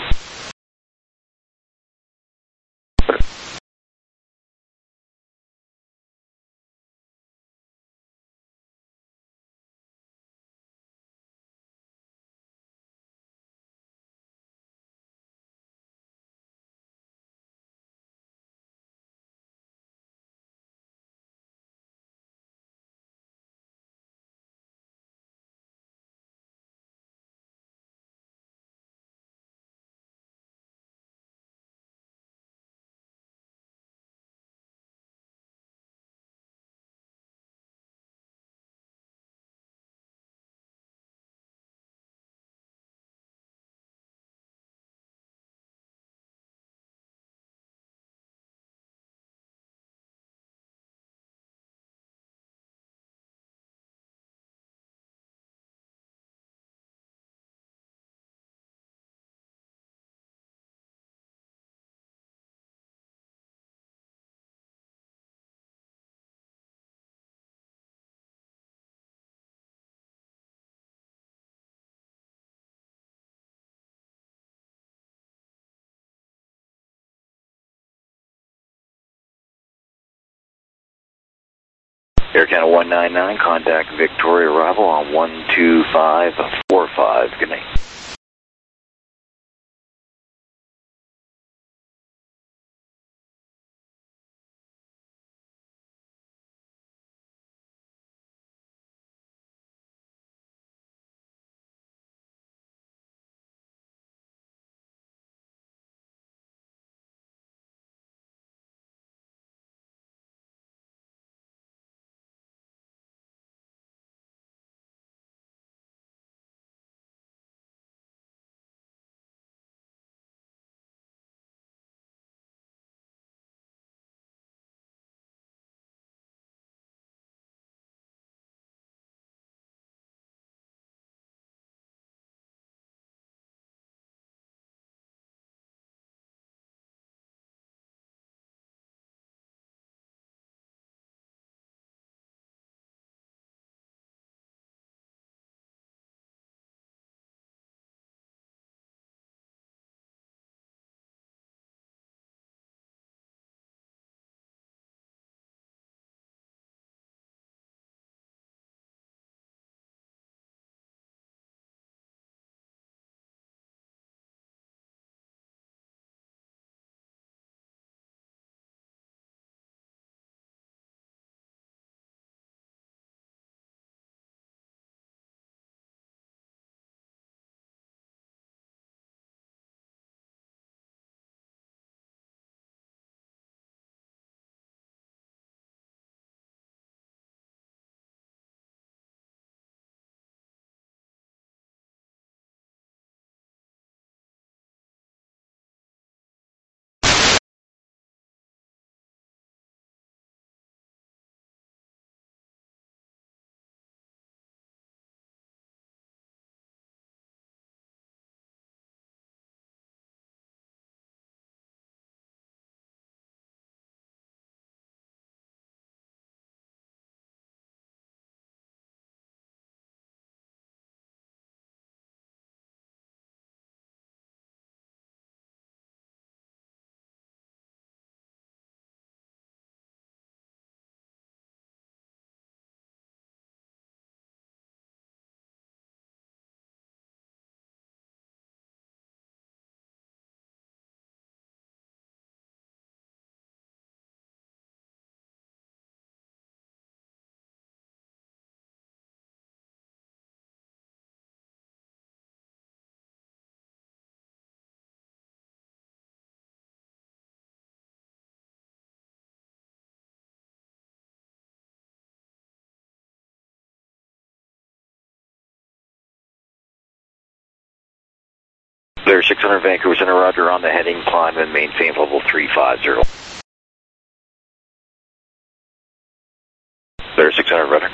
Air Canada one nine nine, contact Victoria arrival on one two five four five. Good night. Clear six hundred Vancouver Center, roger, on the heading, climb and maintain level three five zero. Clear six hundred, roger.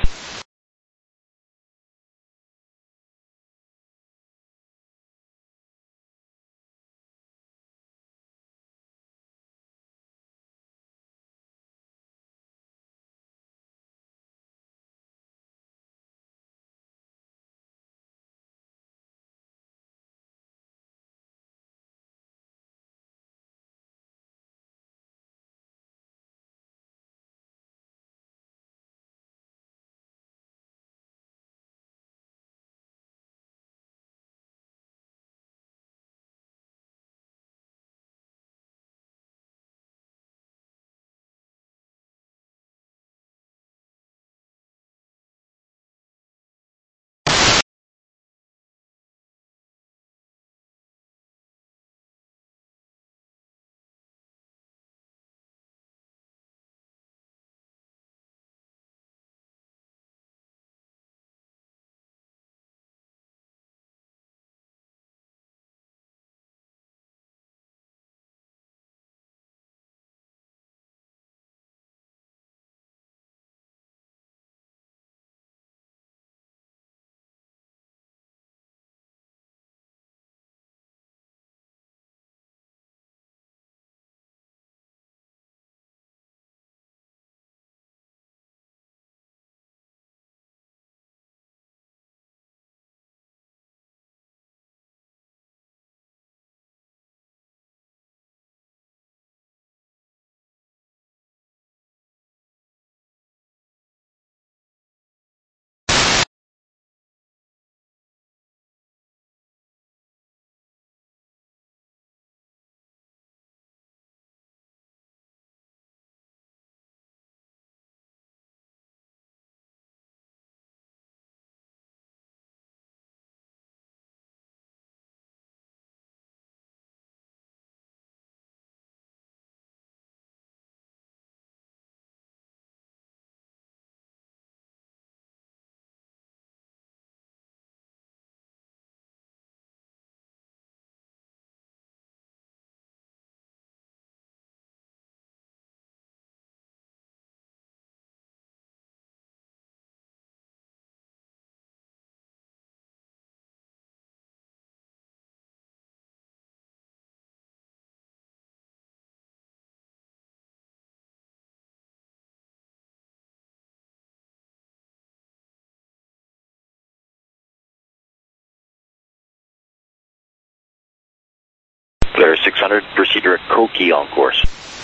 Clear six hundred, proceed direct Koki on course.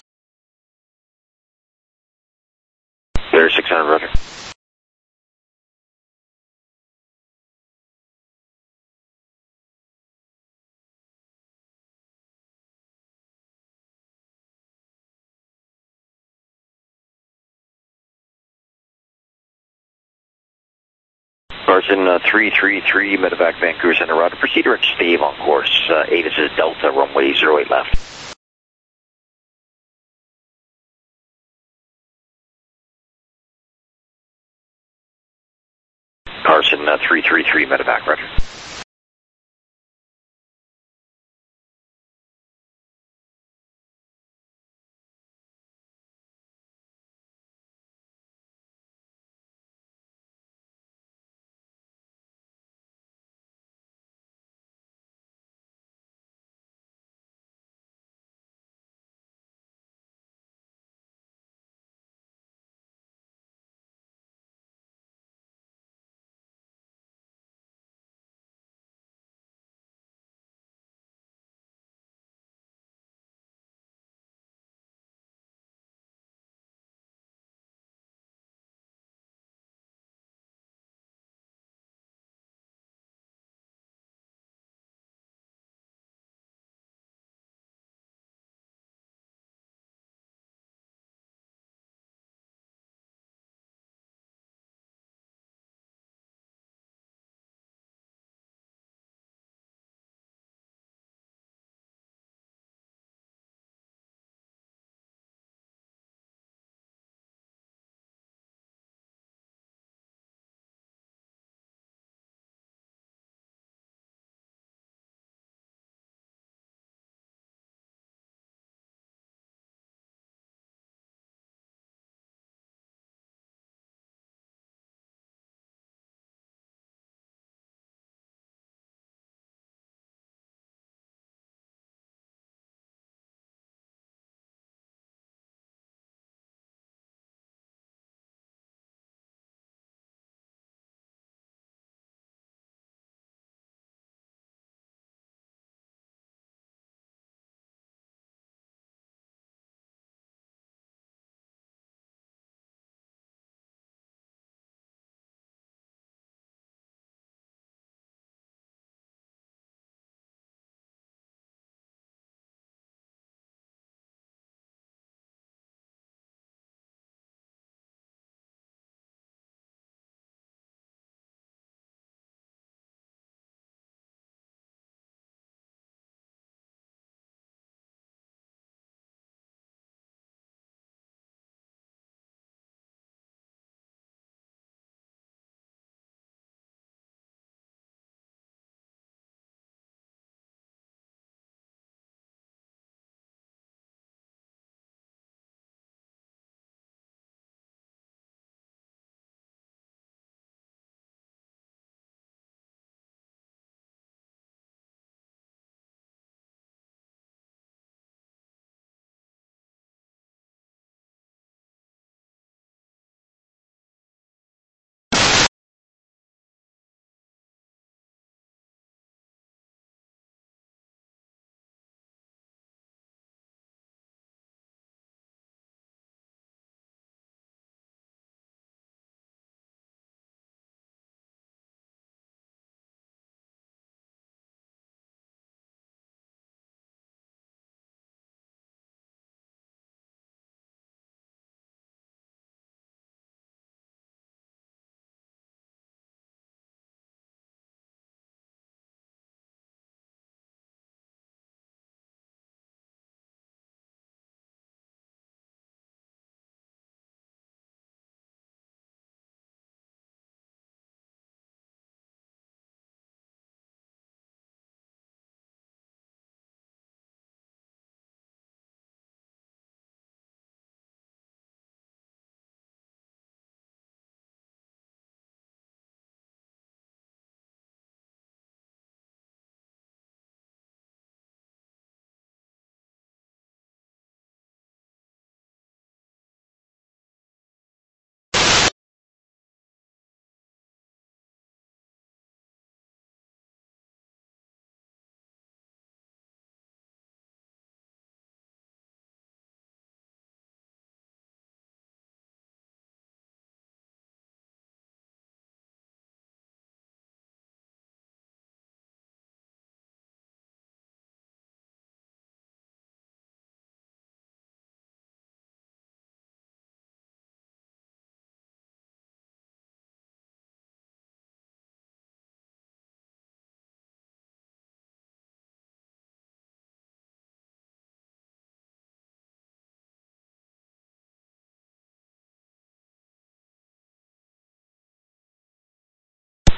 Clear six hundred, roger. Carson uh, three three three, medevac Vancouver Center, roger. Proceed direct stave on course. Uh, Avis is Delta, runway zero eight left. Carson uh, three three three, medevac, roger.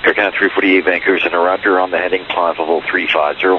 Air Canada three forty-eight, Vancouver Center, Roger, on the heading, climb level three five zero.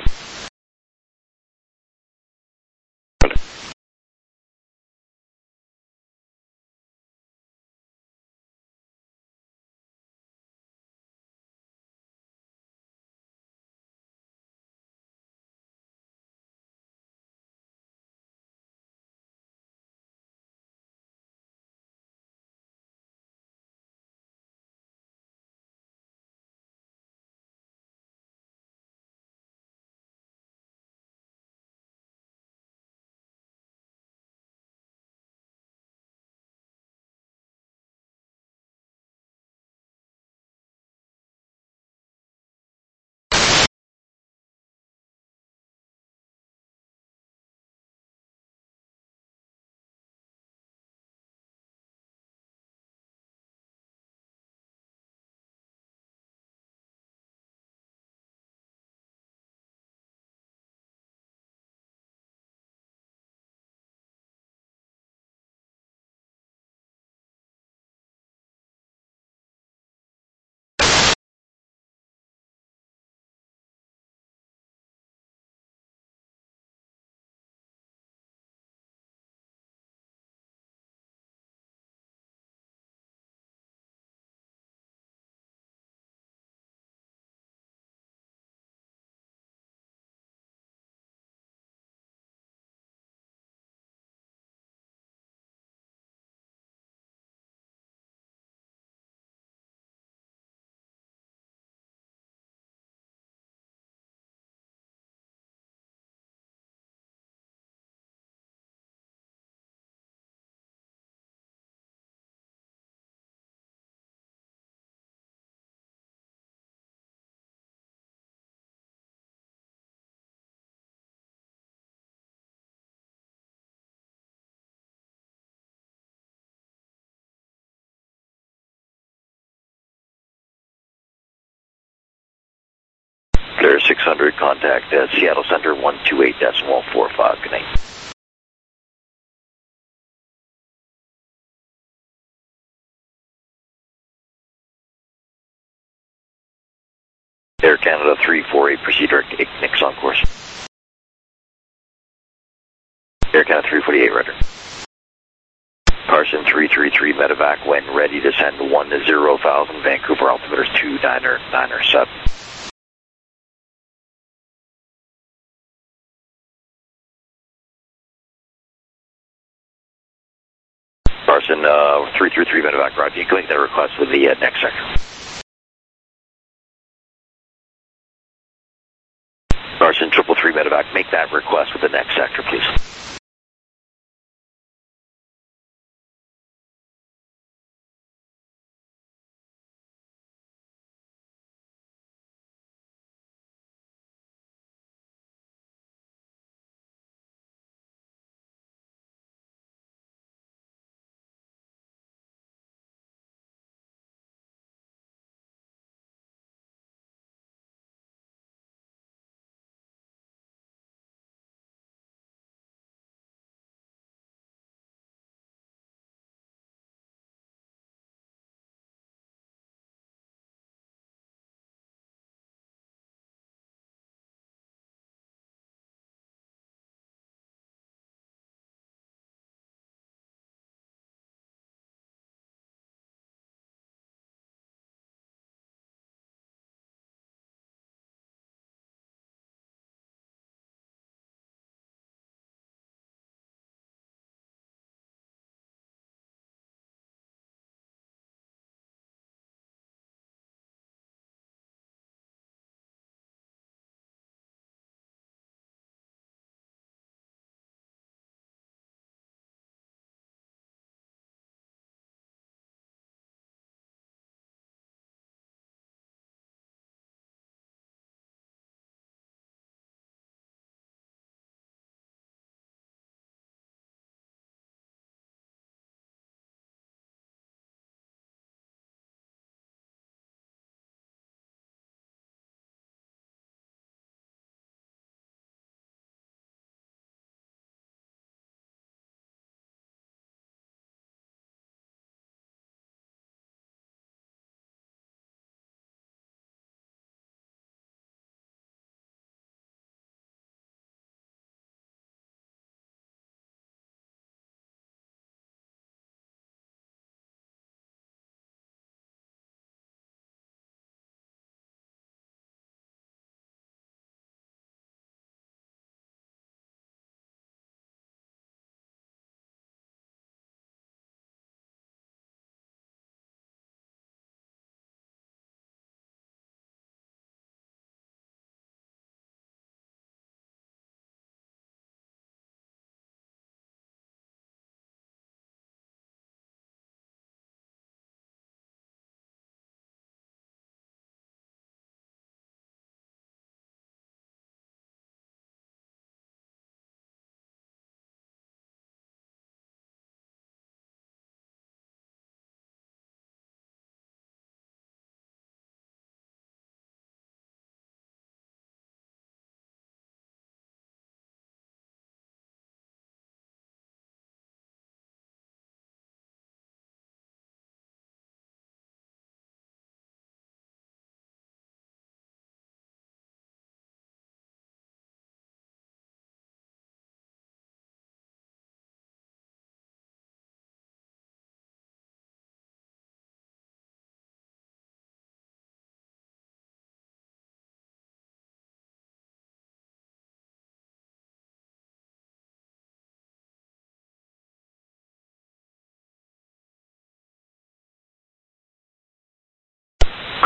Clear six hundred, contact at Seattle Center, one two eight decimal four five, good night. Air Canada three forty-eight, proceed direct to Ignix on course. Air Canada three forty-eight, roger. Carson three three three, medevac when ready to send one to zero thousand, Vancouver altimeter two niner niner seven. Carson uh, three three three, medevac, roger. You can link that request with the uh, next sector. Carson triple three, medevac, make that request with the next sector, please.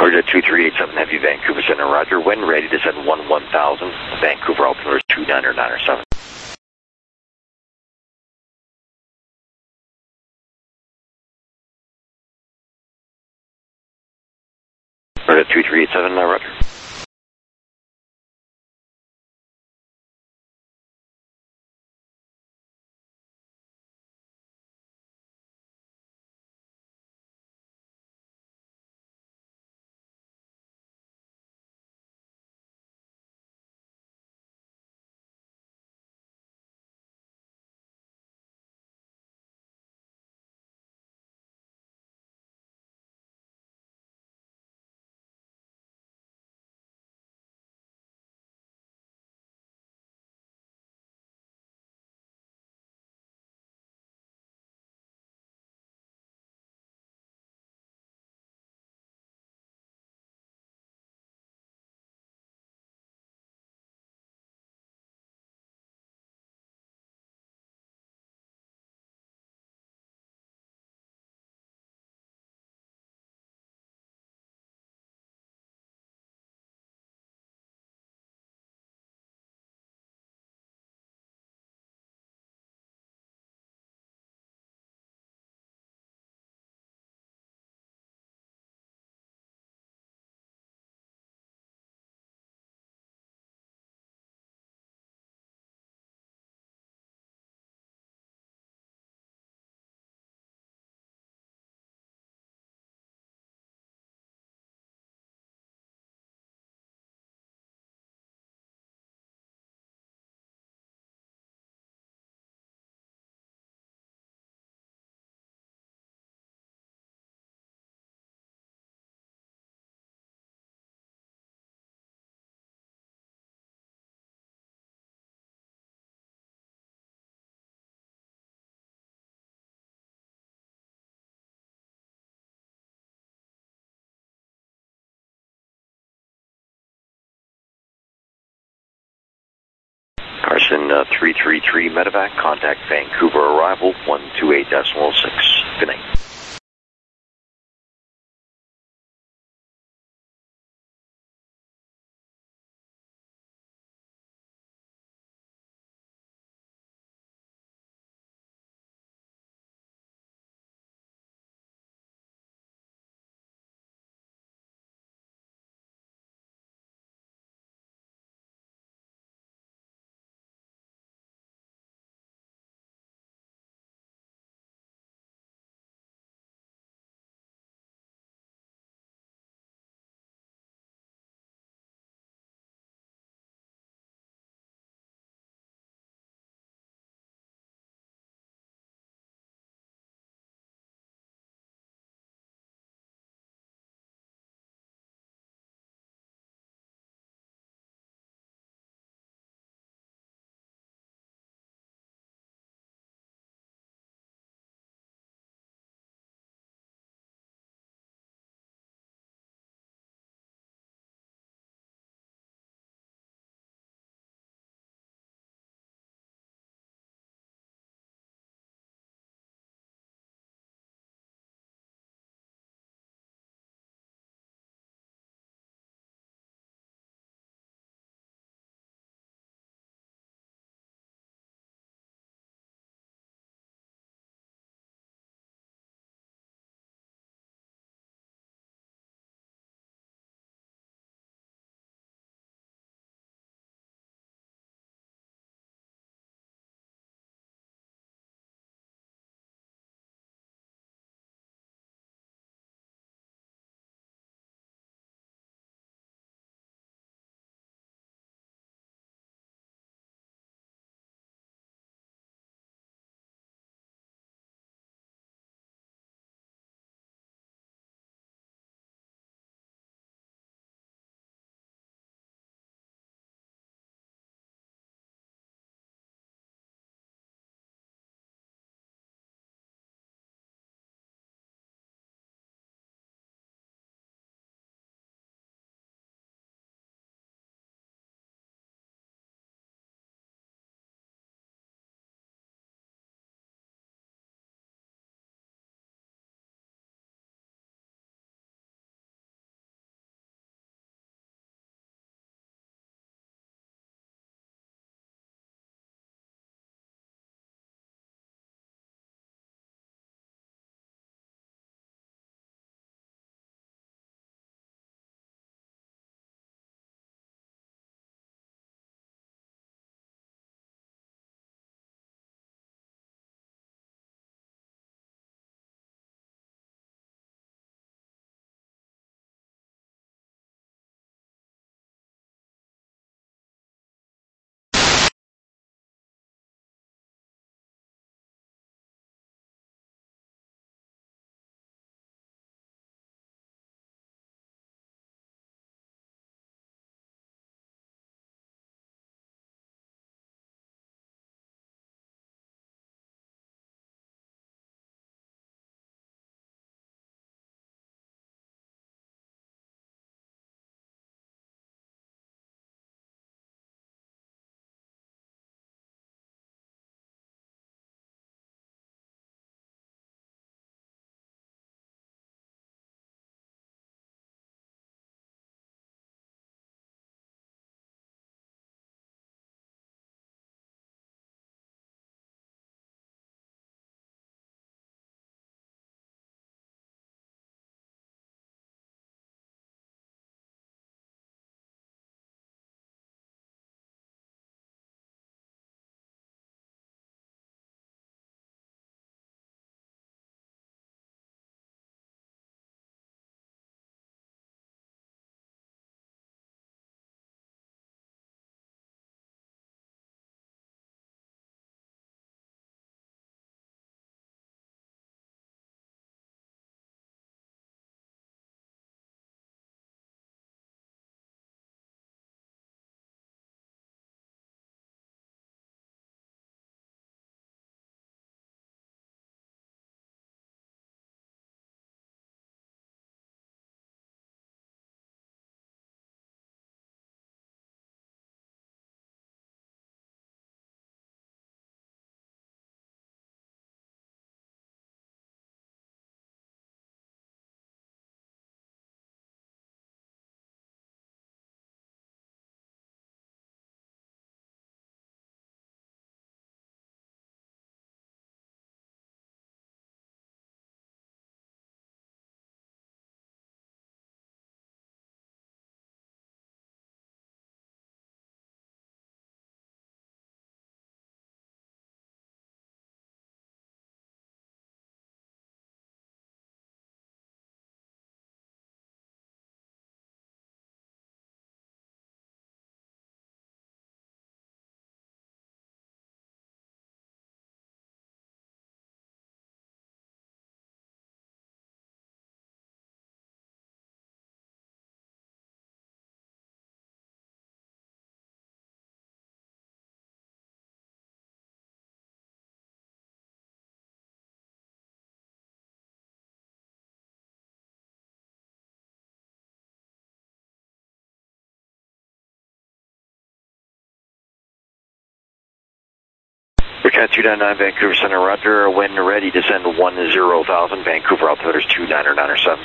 Roger, two three eight seven Heavy, Vancouver Center, roger. When ready to send one one thousand, Vancouver altimeter is two niner niner seven. Roger, two three eight seven, uh, roger. Carson, uh, three three three Medevac, contact Vancouver arrival, one two eight decimal six. Good night. Cat two nine nine, Vancouver Center, roger. When ready, descend to one zero thousand, Vancouver altimeters two niner niner seven.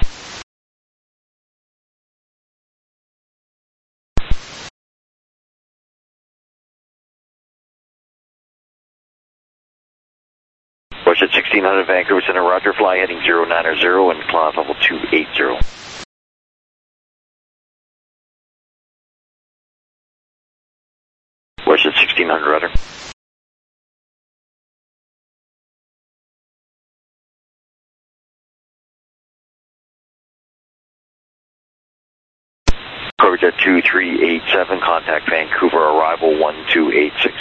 Push at sixteen hundred, Vancouver Center, roger. Fly heading zero niner zero and climb level two eight zero. Push at sixteen hundred, roger. Corvette two three eight seven, contact Vancouver, arrival one two eight six.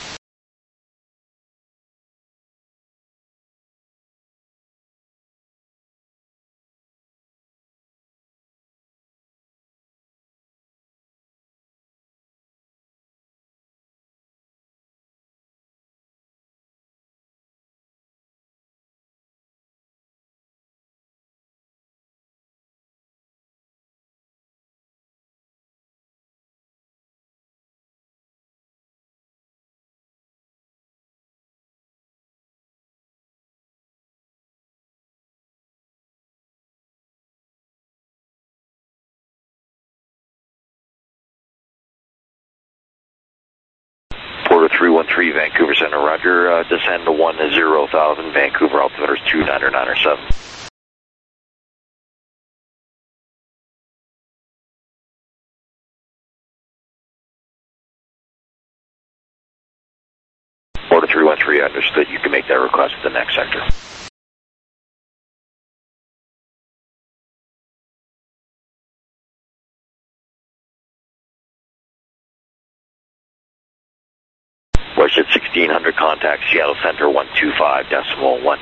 Porter three one three, Vancouver Center, roger. Uh, descend to one zero thousand, Vancouver altimeters two niner niner seven. Porter three one three, understood. You can make that request at the next sector. Push at sixteen hundred, contact Seattle Center one two five decimal one.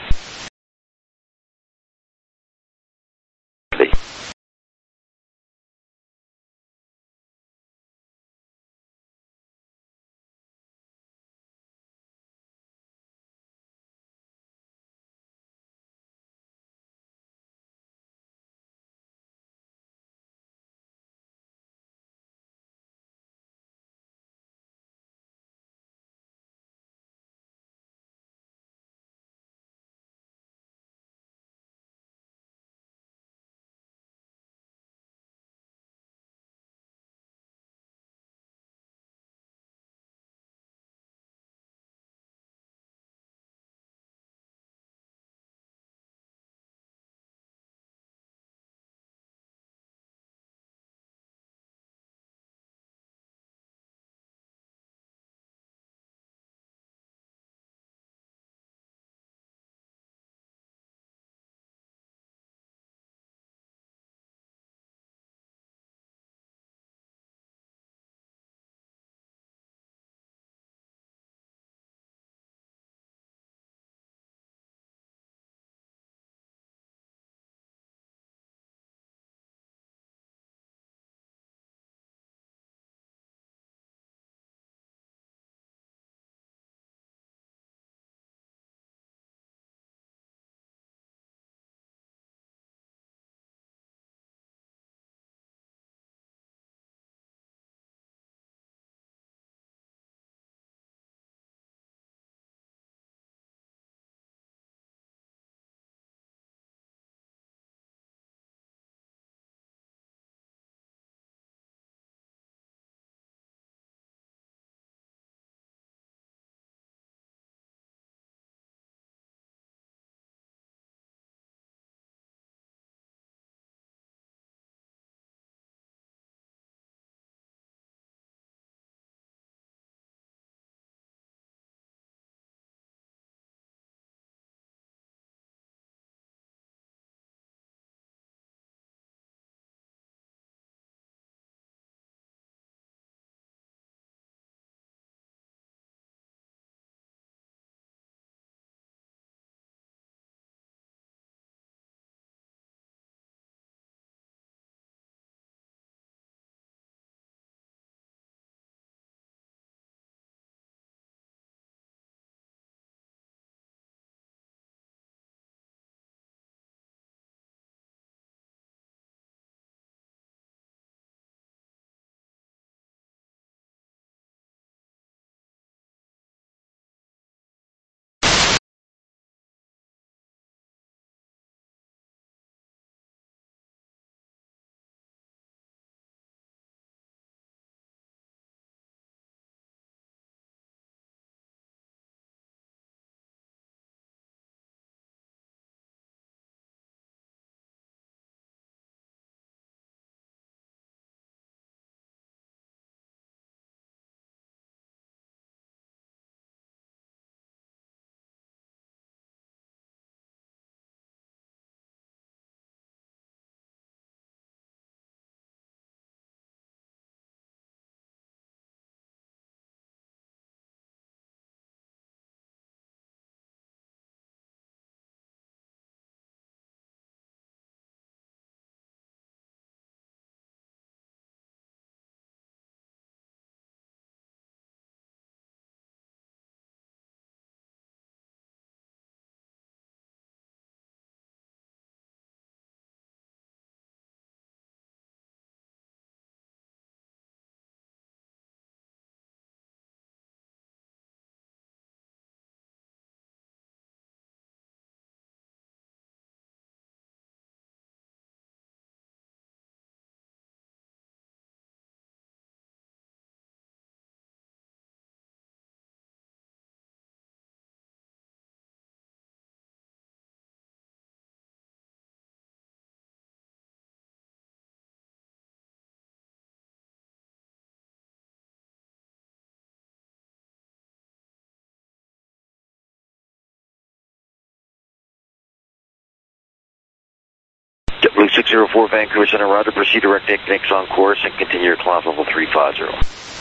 JetBlue six zero four, Vancouver Center, roger. Proceed direct next on course and continue your climb level three five zero.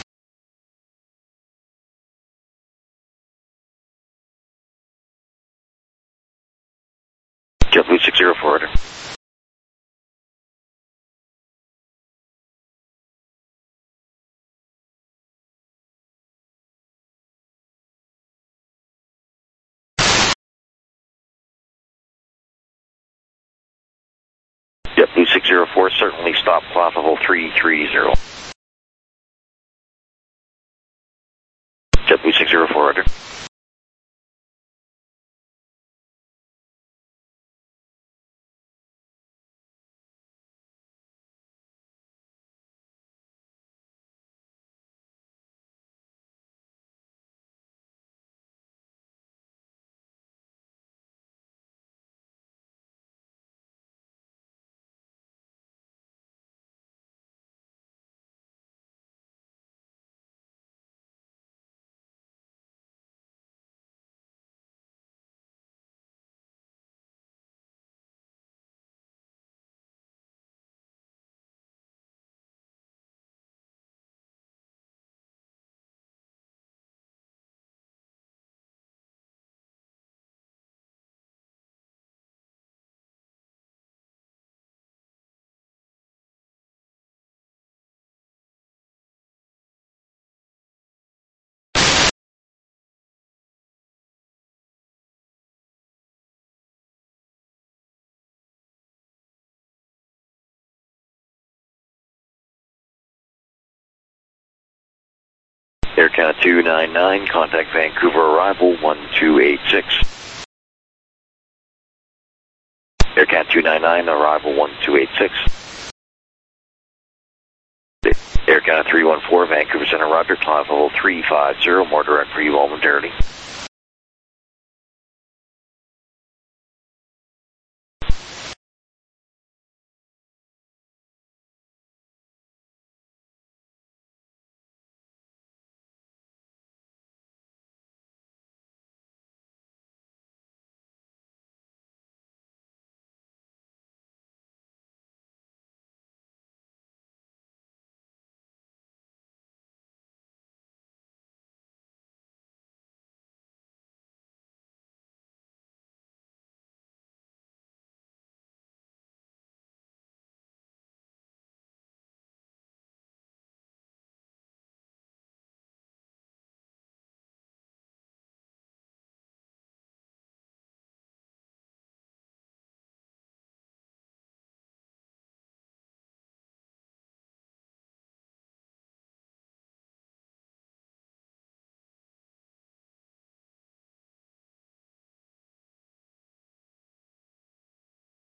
JetBlue six zero four, order. JetBlue six zero four, certainly stop climb level three three zero. JetBlue six zero four, order. Air Canada two nine nine, contact Vancouver arrival one two eight six. Air Canada two nine nine, arrival one two eight six. Air Canada three one four, Vancouver Center, roger, climb level three five zero, more direct for you momentarily.